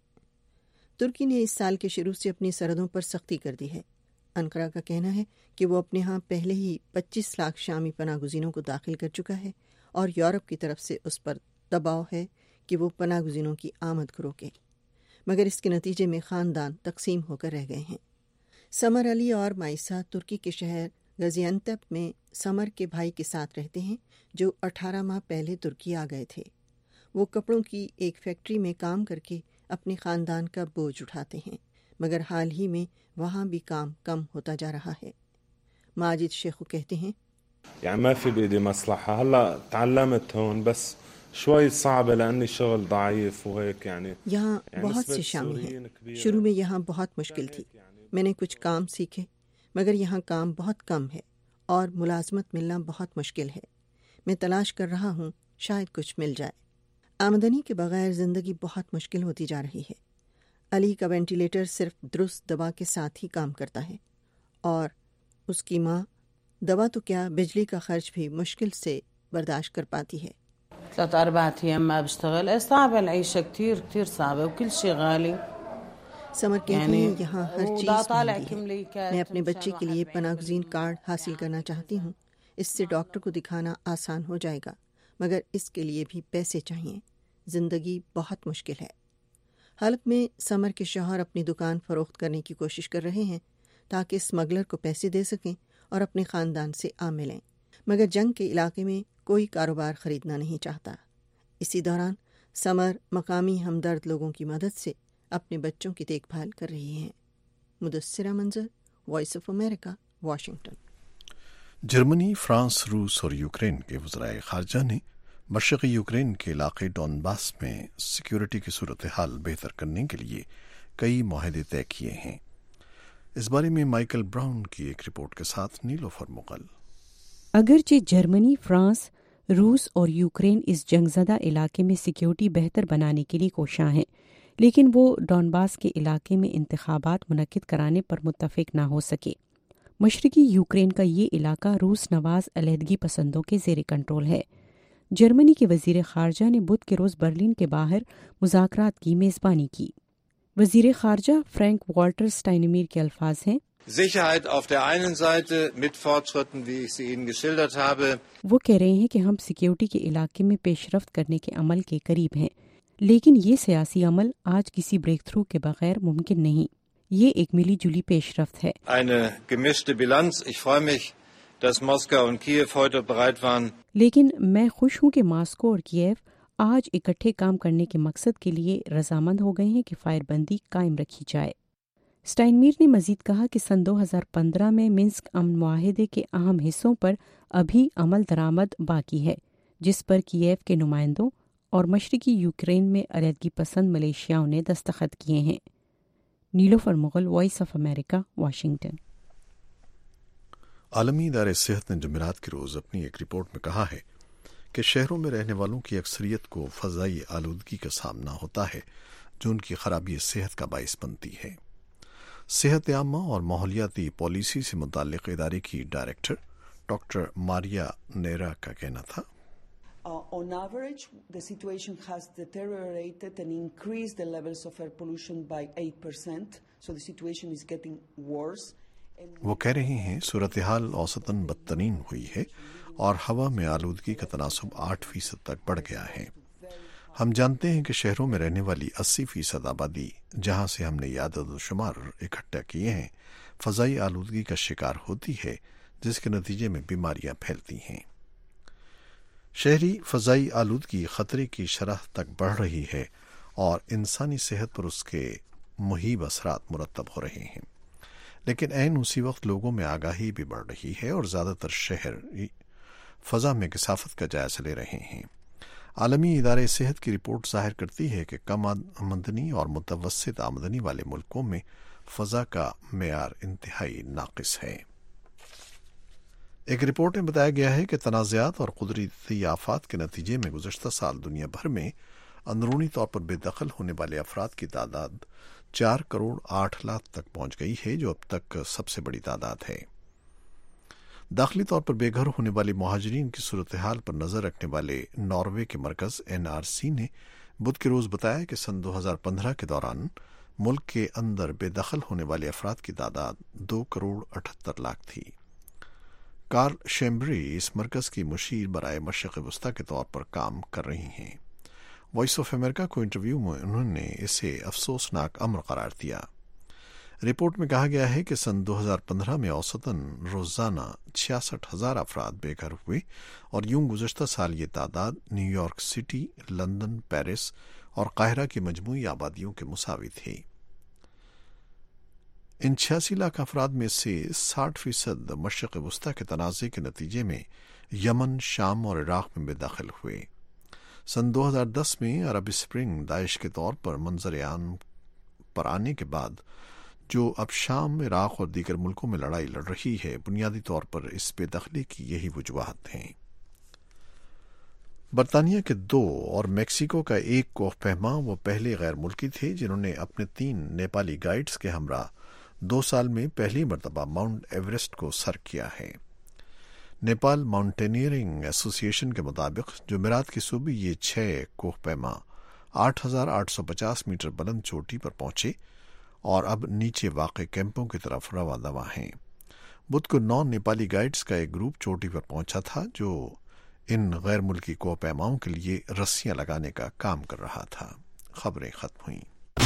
तुर्की ने इस साल के शुरू से अपनी सरहदों पर सख्ती कर दी है। अनकरा का कहना है कि वो अपने यहाँ पहले ही 25 लाख शामी पनागुज़ीनों को दाखिल कर चुका है और यूरोप की तरफ से उस पर दबाव है कि वो पनागुज़ीनों की आमद को रोके, मगर इसके नतीजे में ख़ानदान तकसीम होकर रह गए हैं। समर अली और माइसा तुर्की के शहर गाज़ियान्तप में समर के भाई के साथ रहते हैं, जो 18 माह पहले तुर्की आ गए थे। वो कपड़ों की एक फैक्ट्री में काम करके अपने ख़ानदान का बोझ उठाते हैं, मगर हाल ही में वहाँ भी काम कम होता जा रहा है। माजिद शेखू कहते हैं, يعني ما في بإيدي مصلحة هلا تعلمت هون بس شوي صعبة لأني شغل ضعيف وهيك يعني यहाँ बहुत से शामिल हैं। शुरू में यहाँ बहुत मुश्किल थी, मैंने कुछ काम सीखे, मगर यहाँ काम बहुत कम है और मुलाजमत मिलना बहुत मुश्किल है। मैं तलाश कर रहा हूँ, शायद कुछ मिल जाए। आमदनी के बगैर ज़िंदगी बहुत मुश्किल होती जा रही है। अली का वेंटिलेटर सिर्फ दुरुस्त दवा के साथ ही काम करता है और उसकी माँ दवा तो क्या बिजली का खर्च भी मुश्किल से बर्दाश्त कर पाती है। 3-4 أيام ما بشتغل صعبة العيشة كتير صعبة وكل شيء غالي। समर कहती हैं, यहाँ हर चीज़ महंगी है। मैं अपने बच्चे के लिए पनागुज़ीन कार्ड हासिल करना चाहती हूँ, इससे डॉक्टर को दिखाना आसान हो जाएगा, मगर इसके लिए भी पैसे चाहिए। ज़िंदगी बहुत मुश्किल है। हालत में समर के शौहर अपनी दुकान फरोख्त करने की कोशिश कर रहे हैं ताकि स्मगलर को पैसे दे सकें और अपने ख़ानदान से आ मिलें, मगर जंग के इलाके में कोई कारोबार ख़रीदना नहीं चाहता। इसी दौरान समर मकामी हमदर्द लोगों की मदद से अपने बच्चों की देखभाल कर रही हैं। Mudassira Manzar, voice of America, Washington. Germany, France, रूस और यूक्रेन के वज़राए ख़ारजा ने मशरक़ी यूक्रेन के इलाके डॉनबास में सिक्योरिटी की सूरत हाल बेहतर करने के लिए कई मुआहदे तय किए हैं। इस बारे में माइकल ब्राउन की एक रिपोर्ट के साथ नीलोफर मुगल। अगरचे जर्मनी, फ्रांस, रूस और यूक्रेन इस जंगज़दा इलाके में सिक्योरिटी बेहतर बनाने के लिए कोशां हैं, लेकिन वो डॉनबास के इलाके में इंतखाबात मुनक्किद कराने पर मुत्तफिक न हो सके। मशरकी यूक्रेन का ये इलाका रूस नवाज अलहदगी पसंदों के ज़ेर कंट्रोल है। जर्मनी के वज़ीर ख़ारजा ने बुध के रोज़ बर्लिन के बाहर मुज़ाकरात की मेज़बानी की। वज़ीर ख़ारजा फ्रैंक वॉल्टर स्टाइनमीर के अल्फाज हैं, Sicherheit auf der einen Seite mit Fortschritten, wie ich sie Ihnen geschildert habe. वो कह रहे हैं कि हम सिक्योरिटी के इलाके में पेशरफ्त करने के अमल के करीब हैं, लेकिन ये सियासी अमल आज किसी ब्रेक थ्रू के बगैर मुमकिन नहीं। ये एक मिली जुली पेशरफ्त है। Eine gemischte Bilanz. Ich freue mich, dass Moskau und Kiew heute bereit waren. लेकिन मैं खुश हूँ कि मॉस्को और कीव आज इकट्ठे काम करने के मकसद के लिए रजामंद हो गए हैं कि फायरबंदी कायम रखी जाए। स्टाइनमीर ने मजीद कहा कि सन 2015 में मिन्स्क अमन मुआहदे के अहम हिस्सों पर अभी अमल दरामद बाकी है, जिस पर कीव के नुमाइंदों और मशरकी यूक्रेन में अलहदगी पसंद मलेशियाओं ने दस्तखत किए हैं। Nilofar Mughal, voice of America, Washington. आलमी इदारे सेहत ने जुमेरात के रोज़ अपनी एक रिपोर्ट में कहा है कि शहरों में रहने वालों की अक्सरियत को फ़ज़ाई आलूदगी का सामना होता है, जो उनकी खराबी सेहत का बाइस बनती है। सेहत आमा और माहौलियाती पॉलिसी से मुताल्लिक़ इदारे की डायरेक्टर डॉक्टर मारिया नेरा का कहना था, On average, the situation has deteriorated and increased the levels of air pollution by 8%, so the situation is getting worse. वो कह रहे हैं सूरत हाल औसतन बदतरीन हुई है और हवा में आलूदगी का तनासुब 8% तक बढ़ गया है। हम जानते हैं कि शहरों में रहने वाली 80% आबादी, जहां से हमने ये आदद शुमार इकट्ठा किए हैं, फ़ज़ाई आलूदगी का शिकार होती है, जिसके नतीजे में बीमारियां फैलती हैं। शहरी फ़ज़ाई आलूदगी ख़तरे की शरह तक बढ़ रही है और इंसानी सेहत पर उसके मुहीब असरात मुरतब हो रहे हैं, लेकिन ऐन उसी वक्त लोगों में आगाही भी बढ़ रही है और ज़्यादातर शहर फ़ज़ा में कसाफत का जायज़ा ले रहे हैं। आलमी इदारे सेहत की रिपोर्ट ज़ाहिर करती है कि कम आमदनी और मुतवस्सित आमदनी वाले मुल्कों में फ़ज़ा का मेयार इंतहाई नाक़िस है। एक रिपोर्ट में बताया गया है कि तनाज़ात और कुदरती आफात के नतीजे में गुज़श्ता साल दुनिया भर में अंदरूनी तौर पर बेदखल होने वाले अफराद की तादाद 4 करोड़ 8 लाख तक पहुंच गई है, जो अब तक सबसे बड़ी तादाद है। दाखिली तौर पर बेघर होने वाले मुहाजिरीन की सूरत हाल पर नजर रखने वाले नॉर्वे के मरकज NRC ने बुध के रोज बताया कि सन 2015 के दौरान मुल्क के अंदर बेदखल होने वाले अफराद की तादाद 2 करोड़ 78 लाख थी। कार्ल शेम्बरी इस मरकज की मुशीर बराए मशरिक़ वस्ता के तौर पर काम कर रही हैं। वॉइस ऑफ अमेरिका को इंटरव्यू में उन्होंने इसे अफसोसनाक अमर करार दिया। रिपोर्ट में कहा गया है कि सन 2015 में औसतन रोजाना 66,000 अफराद बेघर हुए और यूं गुज़श्ता साल ये तादाद न्यूयॉर्क सिटी, लंदन, पेरिस और काहिरा की मजमूई आबादियों के मुसावी थी। इन 86 लाख अफराद में से 60% मशरिक़ वस्ता के तनाज़े के नतीजे में यमन, शाम और इराक़ में बेदखल हुए। सन 2010 में अरब स्प्रिंग दाइश के तौर पर मंजर आम पर आने के बाद जो अब शाम, इराक़ और दीगर मुल्कों में लड़ाई लड़ रही है, बुनियादी तौर पर इस बेदखली की यही वजूहात हैं। बरतानिया के 2 और मेक्सिको का 1 कोहपहमा वो पहले गैर मुल्की थे जिन्होंने अपने 3 नेपाली गाइड्स के हमरा 2 साल में पहली मरतबा माउंट एवरेस्ट को सर किया है। नेपाल माउंटेनियरिंग एसोसिएशन के मुताबिक जुमेरात की सुबह ये 6 कोहपहमा 8,850 मीटर बुलंद चोटी पर पहुंचे और अब नीचे वाक़े कैंपों की तरफ रवा दवा हैं। बुध को 9 नेपाली गाइड्स का एक ग्रुप चोटी पर पहुंचा था, जो इन गैर मुल्की कोहपहमाओं के लिए रस्सियां लगाने का काम कर रहा था। खबरें खत्म हुई।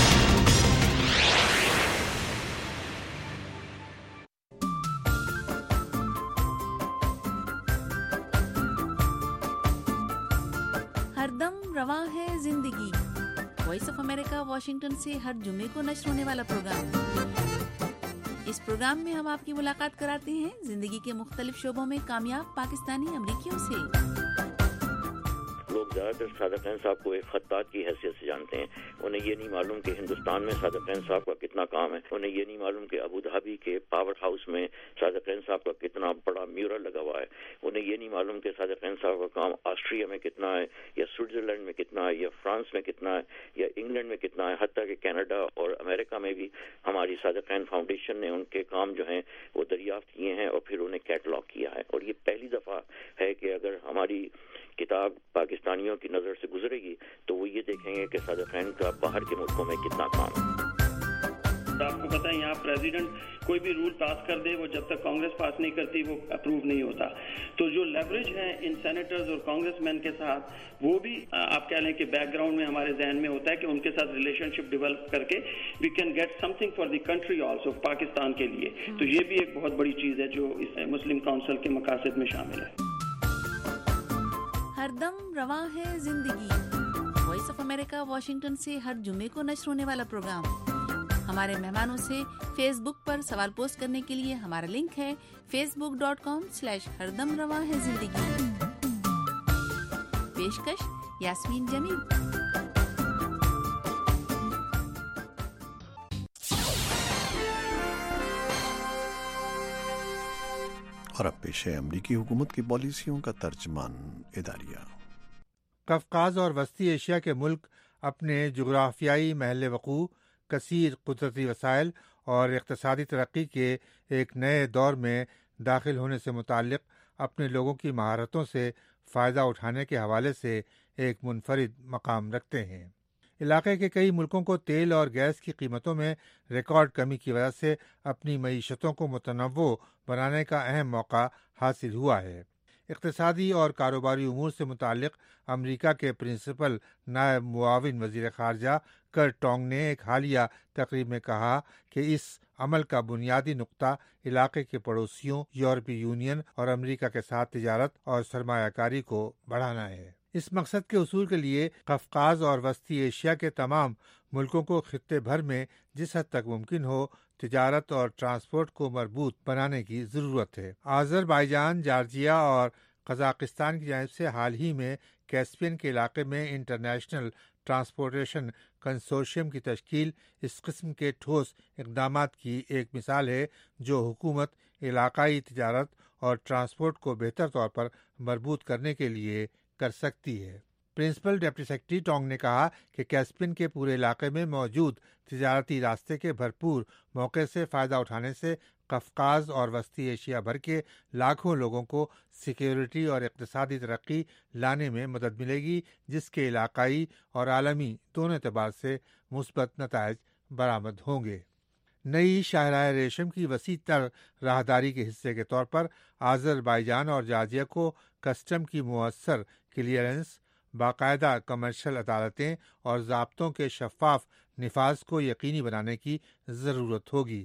हरदम रवा है जिंदगी। वॉइस ऑफ अमेरिका वाशिंगटन से हर जुमे को नश्र होने वाला प्रोग्राम। इस प्रोग्राम में हम आपकी मुलाकात कराते हैं जिंदगी के मुख्तलिफ शोबों में कामयाब पाकिस्तानी अमरीकियों से। لوگ زیادہ تر صادق حسین صاحب کو ایک خطاط کی حیثیت سے جانتے ہیں. انہیں یہ نہیں معلوم کہ ہندوستان میں صادق حسین صاحب کا کتنا کام ہے. انہیں یہ نہیں معلوم کہ ابو ظہبی کے پاور ہاؤس میں صادق حسین صاحب کا کتنا بڑا میورل لگا ہوا ہے. انہیں یہ نہیں معلوم کہ صادق حسین صاحب کا کام آسٹریا میں کتنا ہے, یا سوئٹزرلینڈ میں کتنا ہے, یا فرانس میں کتنا ہے, یا انگلینڈ میں کتنا ہے. حتیٰ کہ کینیڈا اور امریکہ میں بھی ہماری صادق حسین فاؤنڈیشن نے ان کے کام جو ہیں وہ دریافت کیے ہیں اور پھر انہیں کیٹلاگ کیا ہے. اور یہ پہلی دفعہ ہے کہ اگر ہماری کتاب پاکستانیوں کی نظر سے گزرے گی تو وہ یہ دیکھیں گے کہ صادق حسین کا باہر کے ملکوں میں کتنا کام ہے. آپ کو پتہ ہے یہاں پریزیڈنٹ کوئی بھی رول پاس کر دے, وہ جب تک کانگریس پاس نہیں کرتی وہ اپروو نہیں ہوتا. تو جو لیوریج ہے ان سینیٹرز اور کانگریس مین کے ساتھ, وہ بھی آپ کہہ لیں کہ بیک گراؤنڈ میں ہمارے ذہن میں ہوتا ہے کہ ان کے ساتھ ریلیشن شپ ڈیولپ کر کے we can get something for the country also, Pakistan کے لیے. تو یہ بھی ایک بہت بڑی چیز ہے جو اس مسلم کونسل کے مقاصد میں شامل ہے. ہر دم رواں ہے زندگی. وائس آف امریکہ واشنگٹن سے ہر جمعے کو نشر ہونے والا پروگرام. ہمارے مہمانوں سے فیس بک پر سوال پوسٹ کرنے کے لیے ہمارا لنک ہے facebook.com/ہردم رواں ہے زندگی. پیشکش یاسمین جمیل. اور اب پیش ہے امریکی حکومت کی پالیسیوں کا ترجمان اداریہ. قفقاز اور وسطی ایشیا کے ملک اپنے جغرافیائی محل وقوع, کثیر قدرتی وسائل اور اقتصادی ترقی کے ایک نئے دور میں داخل ہونے سے متعلق اپنے لوگوں کی مہارتوں سے فائدہ اٹھانے کے حوالے سے ایک منفرد مقام رکھتے ہیں. علاقے کے کئی ملکوں کو تیل اور گیس کی قیمتوں میں ریکارڈ کمی کی وجہ سے اپنی معیشتوں کو متنوع بنانے کا اہم موقع حاصل ہوا ہے. اقتصادی اور کاروباری امور سے متعلق امریکہ کے پرنسپل نائب معاون وزیر خارجہ کرٹ ٹانگ نے ایک حالیہ تقریب میں کہا کہ اس عمل کا بنیادی نقطہ علاقے کے پڑوسیوں یورپی یونین اور امریکہ کے ساتھ تجارت اور سرمایہ کاری کو بڑھانا ہے. اس مقصد کے حصول کے لیے قفقاز اور وسطی ایشیا کے تمام ملکوں کو خطے بھر میں جس حد تک ممکن ہو تجارت اور ٹرانسپورٹ کو مربوط بنانے کی ضرورت ہے. آذربائیجان، جارجیا اور قزاقستان کی جانب سے حال ہی میں کیسپین کے علاقے میں انٹرنیشنل ٹرانسپورٹیشن کنسورشیم کی تشکیل اس قسم کے ٹھوس اقدامات کی ایک مثال ہے جو حکومت علاقائی تجارت اور ٹرانسپورٹ کو بہتر طور پر مربوط کرنے کے لیے کر سکتی ہے. پرنسپل ڈپٹی سیکرٹری ٹانگ نے کہا کہ کیسپین کے پورے علاقے میں موجود تجارتی راستے کے بھرپور موقع سے فائدہ اٹھانے سے قفقاز اور وسطی ایشیا بھر کے لاکھوں لوگوں کو سیکیورٹی اور اقتصادی ترقی لانے میں مدد ملے گی, جس کے علاقائی اور عالمی دونوں اعتبار سے مثبت نتائج برآمد ہوں گے. نئی شاہراہ ریشم کی وسیع تر راہداری کے حصے کے طور پر آذربائیجان اور جارجیا کو کسٹم کی مؤثر کلیئرنس، باقاعدہ کمرشل عدالتیں اور ضابطوں کے شفاف نفاذ کو یقینی بنانے کی ضرورت ہوگی.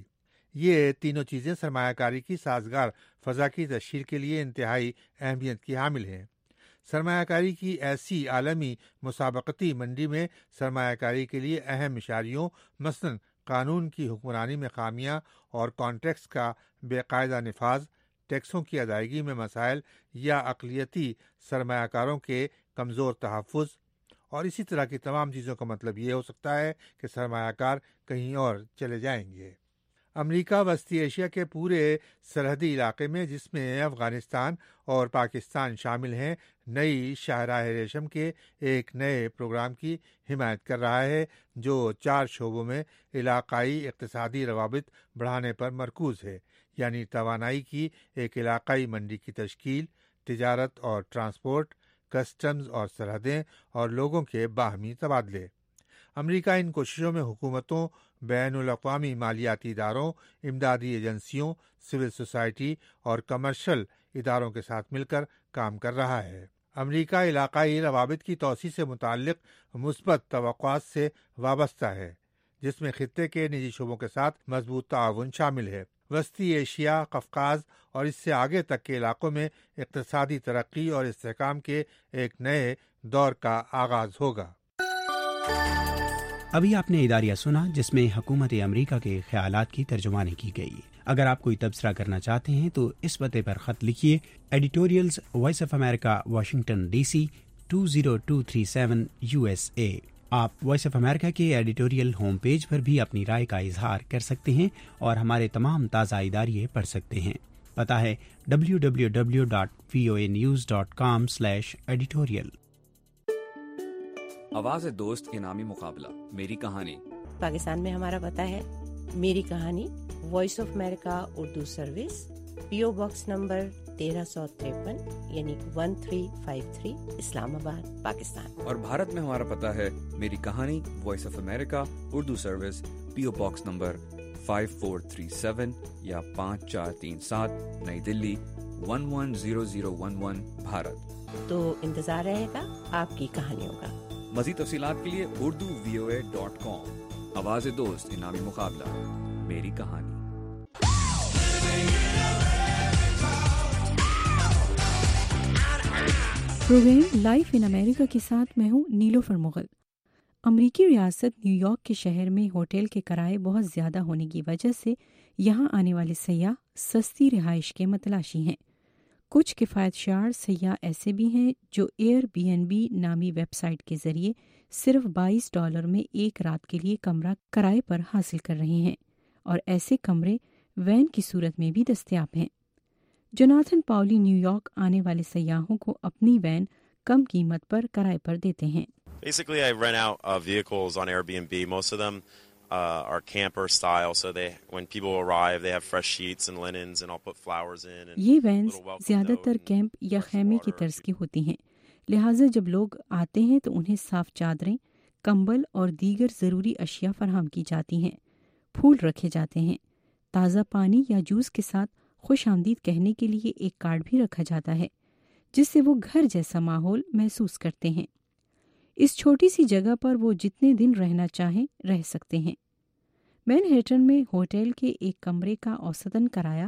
یہ تینوں چیزیں سرمایہ کاری کی سازگار فضا کی تشہیر کے لیے انتہائی اہمیت کی حامل ہیں. سرمایہ کاری کی ایسی عالمی مسابقتی منڈی میں سرمایہ کاری کے لیے اہم اشاریوں مثلاً قانون کی حکمرانی میں خامیاں اور کانٹریکٹس کا بے قاعدہ نفاذ، ٹیکسوں کی ادائیگی میں مسائل یا اقلیتی سرمایہ کاروں کے کمزور تحفظ اور اسی طرح کی تمام چیزوں کا مطلب یہ ہو سکتا ہے کہ سرمایہ کار کہیں اور چلے جائیں گے. امریکہ وسطی ایشیا کے پورے سرحدی علاقے میں جس میں افغانستان اور پاکستان شامل ہیں نئی شاہراہ ریشم کے ایک نئے پروگرام کی حمایت کر رہا ہے جو 4 شعبوں میں علاقائی اقتصادی روابط بڑھانے پر مرکوز ہے، یعنی توانائی کی ایک علاقائی منڈی کی تشکیل، تجارت اور ٹرانسپورٹ، کسٹمز اور سرحدیں اور لوگوں کے باہمی تبادلے. امریکہ ان کوششوں میں حکومتوں، بین الاقوامی مالیاتی اداروں، امدادی ایجنسیوں، سول سوسائٹی اور کمرشل اداروں کے ساتھ مل کر کام کر رہا ہے. امریکہ علاقائی روابط کی توسیع سے متعلق مثبت توقعات سے وابستہ ہے، جس میں خطے کے نجی شعبوں کے ساتھ مضبوط تعاون شامل ہے. وسطی ایشیا، قفقاز اور اس سے آگے تک کے علاقوں میں اقتصادی ترقی اور استحکام کے ایک نئے دور کا آغاز ہوگا. ابھی آپ نے اداریہ سنا جس میں حکومت امریکہ کے خیالات کی ترجمانی کی گئی. اگر آپ کوئی تبصرہ کرنا چاہتے ہیں تو اس پتے پر خط لکھیے: editorials voice of America, Washington D C 2027 USA। आप वॉइस ऑफ अमेरिका के एडिटोरियल होम पेज पर भी अपनी राय का इजहार कर सकते हैं और हमारे तमाम ताज़ा इदारिये पढ़ सकते हैं। पता है www.voanews.com/editorial। आवाज़ दोस्त इनामी मुकाबला मेरी कहानी। पाकिस्तान में हमारा पता है मेरी कहानी, voice of America Urdu service, PO box number 1353 यानी 1353 इस्लामाबाद पाकिस्तान। और भारत में हमारा पता है मेरी कहानी, voice of America Urdu service, PO box number 5437 या 5437 नई दिल्ली 110011 भारत। तो इंतजार रहेगा आपकी कहानियों का। मज़ीद तफसीलात के लिए urduvoa.com। आवाज़ दोस्त इनामी मुकाबला मेरी कहानी। प्रोग्राम लाइफ इन अमेरिका के साथ मैं हूँ नीलोफर मुगल। अमरीकी रियासत न्यूयॉर्क के शहर में होटल के किराए बहुत ज़्यादा होने की वजह से यहाँ आने वाले सयाह सस्ती रिहाइश के मतलाशी हैं। कुछ किफ़ायतशार सयाह ऐसे भी हैं जो एयरबीएनबी नामी वेबसाइट के ज़रिए सिर्फ $22 में एक रात के लिए कमरा किराए पर हासिल कर रहे हैं, और ऐसे कमरे वैन की सूरत में भी दस्तयाब हैं। जोनाथन पाउली न्यूयॉर्क आने वाले सयाहों को अपनी वैन कम कीमत पर किराए पर देते हैं। Basically, I rent out vehicles on Airbnb. Most of them are camper style, so when people arrive, they have fresh sheets and linens, and I'll put flowers in. ये वैन्स ज़्यादातर कैंप या खैमे की तर्ज की होती हैं, लिहाजा जब लोग आते हैं तो उन्हें साफ चादरें, कंबल और दीगर ज़रूरी अशिया फराहम की जाती हैं। फूल रखे जाते हैं। ताज़ा पानी या जूस के साथ खुश आमदीद कहने के लिए एक कार्ड भी रखा जाता है, जिससे वो घर जैसा माहौल महसूस करते हैं। इस छोटी सी जगह पर वो जितने दिन रहना चाहें रह सकते हैं। मैनहट्टन में होटल के एक कमरे का औसतन किराया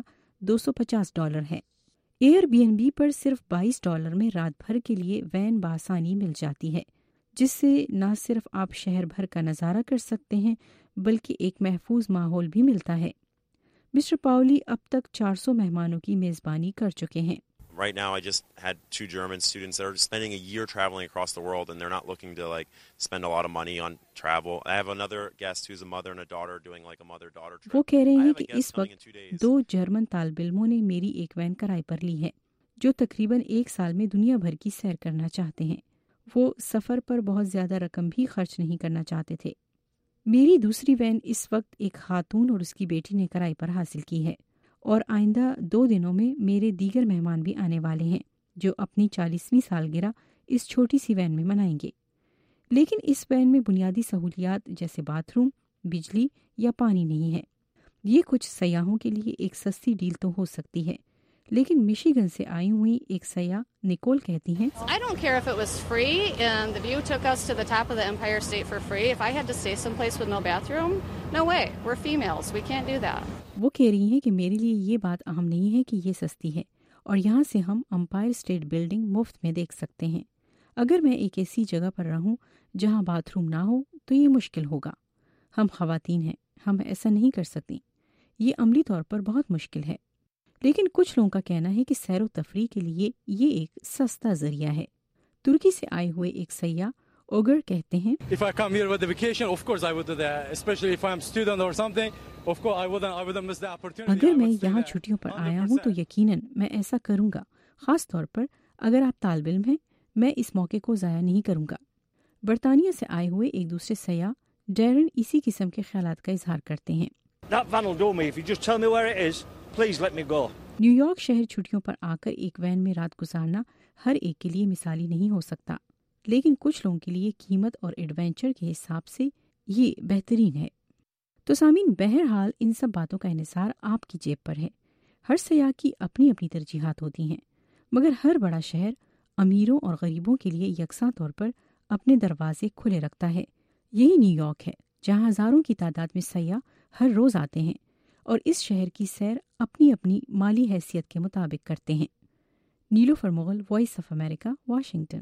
$250 है। एयरबीएनबी पर सिर्फ $22 में रात भर के लिए वैन बासानी मिल जाती है, जिससे न सिर्फ आप शहर भर का नज़ारा कर सकते हैं बल्कि एक महफूज माहौल भी मिलता है। मिस्टर पाउली अब तक 400 मेहमानों की मेज़बानी कर चुके हैं। Right now, I just had 2 German students that are spending a year traveling across the world, and they're not looking to spend a lot of money on travel. I have another guest who's a mother and a daughter doing a mother-daughter trip. वो कह रहे हैं कि इस वक्त 2 German तालिब-इल्मों ने मेरी एक वैन किराए पर ली है, जो तकरीबन 1 साल में दुनिया भर की सैर करना चाहते हैं। वो सफ़र पर बहुत ज़्यादा रकम भी खर्च नहीं करना चाहते थे। मेरी दूसरी वैन इस वक्त एक खातून और उसकी बेटी ने किराए पर हासिल की है, और आइंदा 2 दिनों में मेरे दीगर मेहमान भी आने वाले हैं जो अपनी 40वीं सालगिरह इस छोटी सी वैन में मनाएंगे। लेकिन इस वैन में बुनियादी सहूलियात जैसे बाथरूम, बिजली या पानी नहीं है। ये कुछ सयाहों के लिए एक सस्ती डील तो हो सकती है, लेकिन मिशिगन से आई हुई एक सयाह निकोल कहती हैं, I don't care if it was free and the view took us to the top of the Empire State for free. If I had to stay someplace with no bathroom, no way. We're females. We can't do that. वो कह रही हैं कि मेरे लिए ये बात अहम नहीं है कि ये सस्ती है और यहाँ से हम एम्पायर स्टेट बिल्डिंग मुफ्त में देख सकते हैं। अगर मैं एक ऐसी जगह पर रहूं जहाँ बाथरूम ना हो तो ये मुश्किल होगा। हम ख़वातीन हैं, हम ऐसा नहीं कर सकती। ये अमली तौर पर बहुत मुश्किल है। लेकिन कुछ लोगों का कहना है कि सैर व तफरीह के लिए ये एक सस्ता जरिया है। तुर्की से आए हुए एक सयाह ओगर कहते हैं, If I come here with a vacation, of course I would do that. Especially if I'm student or something, of course I wouldn't miss the opportunity. अगर मैं यहाँ छुट्टियों पर आया हूँ तो यकीनन मैं ऐसा करूँगा। खास तौर पर अगर आप तालिब इल्म हैं, मैं इस मौके को ज़ाया नहीं करूँगा। बरतानिया से आए हुए एक दूसरे सयाह डैरन इसी किस्म के ख्यालात का इजहार करते हैं। That van will do me. If you just tell me where it is, please let me go. New York शहर छुट्टियों पर आकर एक वैन में रात गुजारना हर एक के लिए मिसाली नहीं हो सकता, लेकिन कुछ लोगों के लिए कीमत और एडवेंचर के हिसाब से ये बेहतरीन है। तो सामीन, बहरहाल इन सब बातों का इन्हिसार आपकी जेब पर है। हर सयाह की अपनी अपनी तरजीहात होती हैं, मगर हर बड़ा शहर अमीरों और गरीबों के लिए यकसा तौर पर अपने दरवाजे खुले रखता है। यही न्यूयॉर्क है, जहाँ हज़ारों की तादाद में सयाह हर रोज़ आते हैं और इस शहर की सैर अपनी अपनी माली हैसियत के मुताबिक करते हैं। Nilofar Mughal, voice of America, Washington.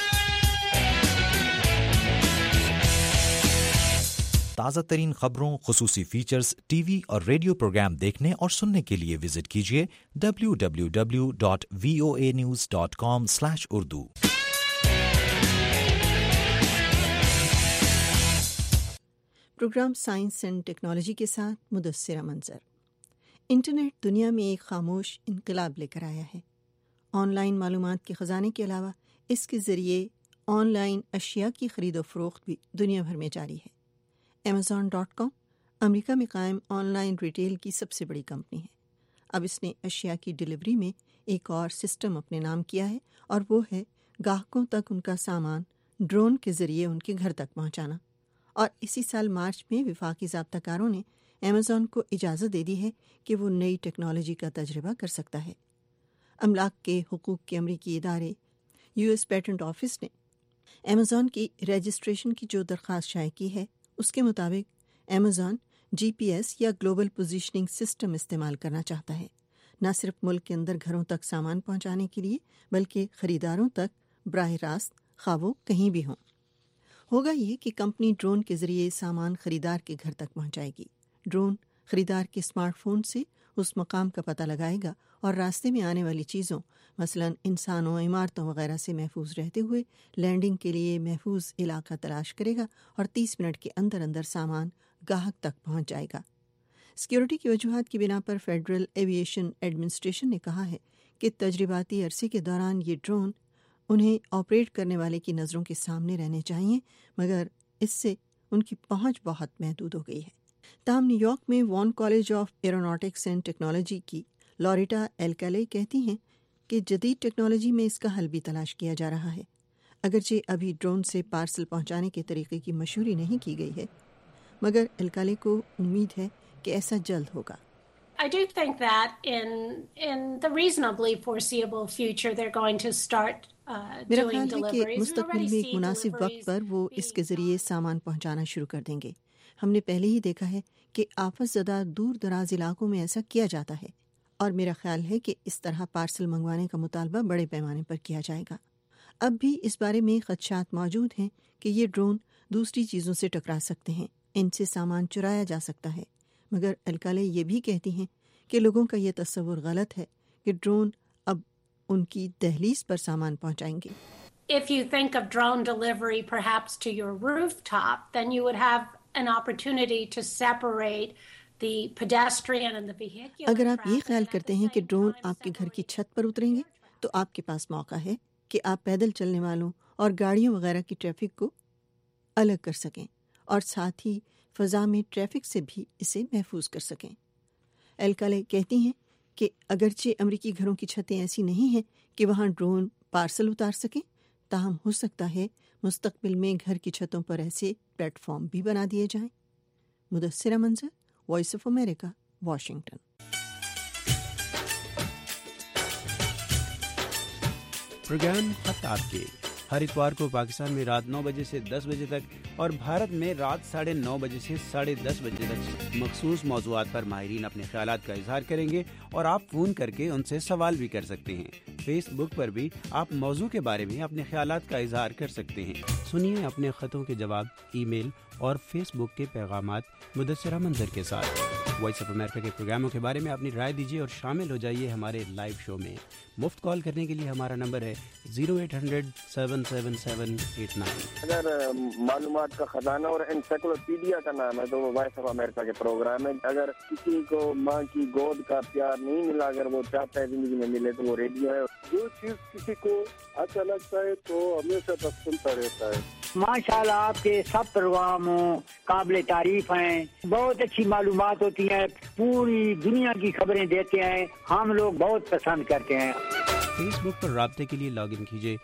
ताज़ा तरीन खबरों, खुसूसी फीचर्स, टीवी और रेडियो प्रोग्राम देखने और सुनने के लिए विजिट कीजिए www.voanews.com/urdu। Programme science and technology के साथ मुदस्सिरा मंजर। इंटरनेट दुनिया में एक खामोश इनकलाब लेकर आया है। ऑनलाइन मालूमात के ख़जाने के अलावा इसके ज़रिए ऑनलाइन अशिया की ख़रीद व फ़रोख्त भी दुनिया भर में जारी है। Amazon.com अमेरिका में कायम ऑनलाइन रिटेल की सबसे बड़ी कंपनी है। अब इसने अशिया की डिलीवरी में एक और सिस्टम अपने नाम किया है और वो है ग्राहकों तक उनका सामान ड्रोन के ज़रिए उनके घर तक पहुंचाना। और इसी साल मार्च में विफाकी ज़ाब्ताकारों ने अमेज़ॉन को इजाज़त दे दी है कि वो नई टेक्नोलॉजी का तजर्बा कर सकता है। अमलाक के हुकूक के अमरीकी इदारे US पेटेंट ऑफिस ने अमेज़ॉन की रजिस्ट्रेशन की जो दरख्वास्त शाये की है उसके मुताबिक अमेज़ॉन GPS या ग्लोबल पोजीशनिंग सिस्टम इस्तेमाल करना चाहता है, न सिर्फ मुल्क के अंदर घरों तक सामान पहुंचाने के लिए बल्कि ख़रीदारों तक बराह रास्त ख़्वाह वो कहीं भी हों। होगा ये कि कंपनी ड्रोन के ज़रिए सामान ख़रीदार के घर तक पहुंचाएगी। ड्रोन ख़रीदार के स्मार्टफोन से उस मकाम का पता लगाएगा और रास्ते में आने वाली चीज़ों मसलन इंसानों, इमारतों वगैरह से महफूज रहते हुए लैंडिंग के लिए महफूज इलाका तलाश करेगा और 30 मिनट के अंदर अंदर सामान ग्राहक तक पहुंच जाएगा। सिक्योरिटी की वजूहात की बिना पर फेडरल एविएशन एडमिनिस्ट्रेशन ने कहा है कि तजर्बाती अरसे के दौरान ये ड्रोन उन्हें ऑपरेट करने वाले की नज़रों के सामने रहने चाहिए, मगर इससे उनकी पहुंच बहुत महदूद हो गई है। ताहम न्यूयॉर्क में Vaughn college of aeronautics and technology की लॉरेटा एल्काले कहती हैं कि जदीद टेक्नोलॉजी में इसका हल भी तलाश किया जा रहा है। अगरचे अभी ड्रोन से पार्सल पहुंचाने के तरीके की मशहूरी नहीं की गई है, मगर एल्काले को उम्मीद है कि ऐसा जल्द होगा। I do think that in the reasonably foreseeable future they're going to start मेरा ख्याल है कि मुस्तकबिल में एक मुनासिब वक्त पर वो इसके ज़रिए सामान पहुंचाना शुरू कर देंगे। हमने पहले ही देखा है कि आफतज़दा दूर दराज इलाकों में ऐसा किया जाता है और मेरा ख्याल है कि इस तरह पार्सल मंगवाने का मुतालबा बड़े पैमाने पर किया जाएगा। अब भी इस बारे में खदशात मौजूद हैं कि ये ड्रोन दूसरी चीज़ों से टकरा सकते हैं, इनसे सामान चुराया जा सकता है, मगर अलकाले ये भी कहती हैं कि लोगों का ये तस्वुर गलत है कि ड्रोन अब उनकी दहलीज पर सामान पहुंचाएंगे। If you think of drone delivery perhaps to your rooftop, then you would have an opportunity to separate the pedestrian and the vehicular. अगर आप ये ख्याल करते हैं कि ड्रोन आपके घर की छत पर उतरेंगे तो आपके पास मौका है कि आप पैदल चलने वालों और गाड़ियों वगैरह की ट्रैफिक को अलग कर सकें और साथ ही फ़ज़ा में ट्रैफिक से भी इसे महफूज कर सकें। एल्काले कहती हैं कि अगरचे अमरीकी घरों की छतें ऐसी नहीं हैं कि वहाँ ड्रोन पार्सल उतार सकें, ताहम हो सकता है मुस्तकबिल में घर की छतों पर ऐसे प्लेटफॉर्म भी बना दिए जाएं। Mudassira Manzar, voice of America, Washington. Program खत आपके हर इतवार को पाकिस्तान में रात 9 बजे से 10 बजे तक और भारत में रात 9:30 बजे से 10:30 बजे तक मखसूस मौज़ूआत पर माहिरीन अपने ख्यालात का इजहार करेंगे और आप फ़ोन करके उनसे सवाल भी कर सकते हैं। फेसबुक पर भी आप मौजू के बारे में अपने ख्यालात का इजहार कर सकते हैं। सुनिए अपने ख़तों के जवाब ईमेल और फेसबुक के पैगामात मुदस्सिरा मंजर के साथ। वॉइस ऑफ अमेरिका के प्रोग्रामों के बारे में अपनी राय दीजिए और शामिल हो जाइए हमारे लाइव शो में। मुफ्त कॉल करने के लिए हमारा नंबर है 0800-777-89। अगर मालूमात का खजाना और एनसाइक्लोपीडिया का नाम है तो वो वॉइस ऑफ अमेरिका के प्रोग्राम है। अगर किसी को माँ की गोद का प्यार नहीं मिला, अगर वो चाहता है जिंदगी में मिले तो वो रेडियो है। जो चीज किसी को अच्छा लगता है तो हमेशा बस सुनता रहता है। माशाल्लाह आपके सब प्रोग्राम काबिल तारीफ हैं, बहुत अच्छी मालूमात होती हैं, पूरी दुनिया की खबरें देते हैं, हम लोग बहुत पसंद करते हैं। फेसबुक पर राब्ते के लिए लॉगिन कीजिए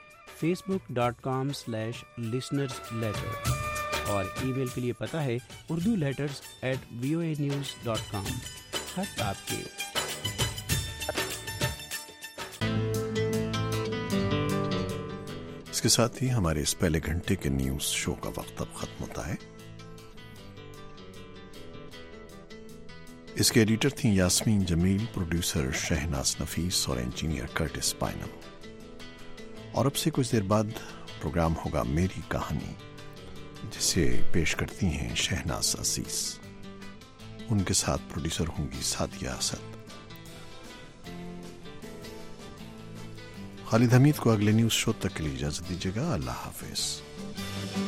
facebook.com/listenersletter और ईमेल के लिए पता है urduletters@voanews.com। खत आपके। इसके साथ ही हमारे इस पहले घंटे के न्यूज शो का वक्त अब खत्म होता है। इसके एडिटर थी यास्मीन जमील, प्रोड्यूसर शहनाज नफीस और इंजीनियर कर्टिस पाइनम। और अब से कुछ देर बाद प्रोग्राम होगा मेरी कहानी, जिसे पेश करती हैं शहनाज अजीज। उनके साथ प्रोड्यूसर होंगी सादिया असद। खालिद हमीद को अगले न्यूज शो तक के लिए इजाजत दीजिएगा। अल्लाह हाफिज।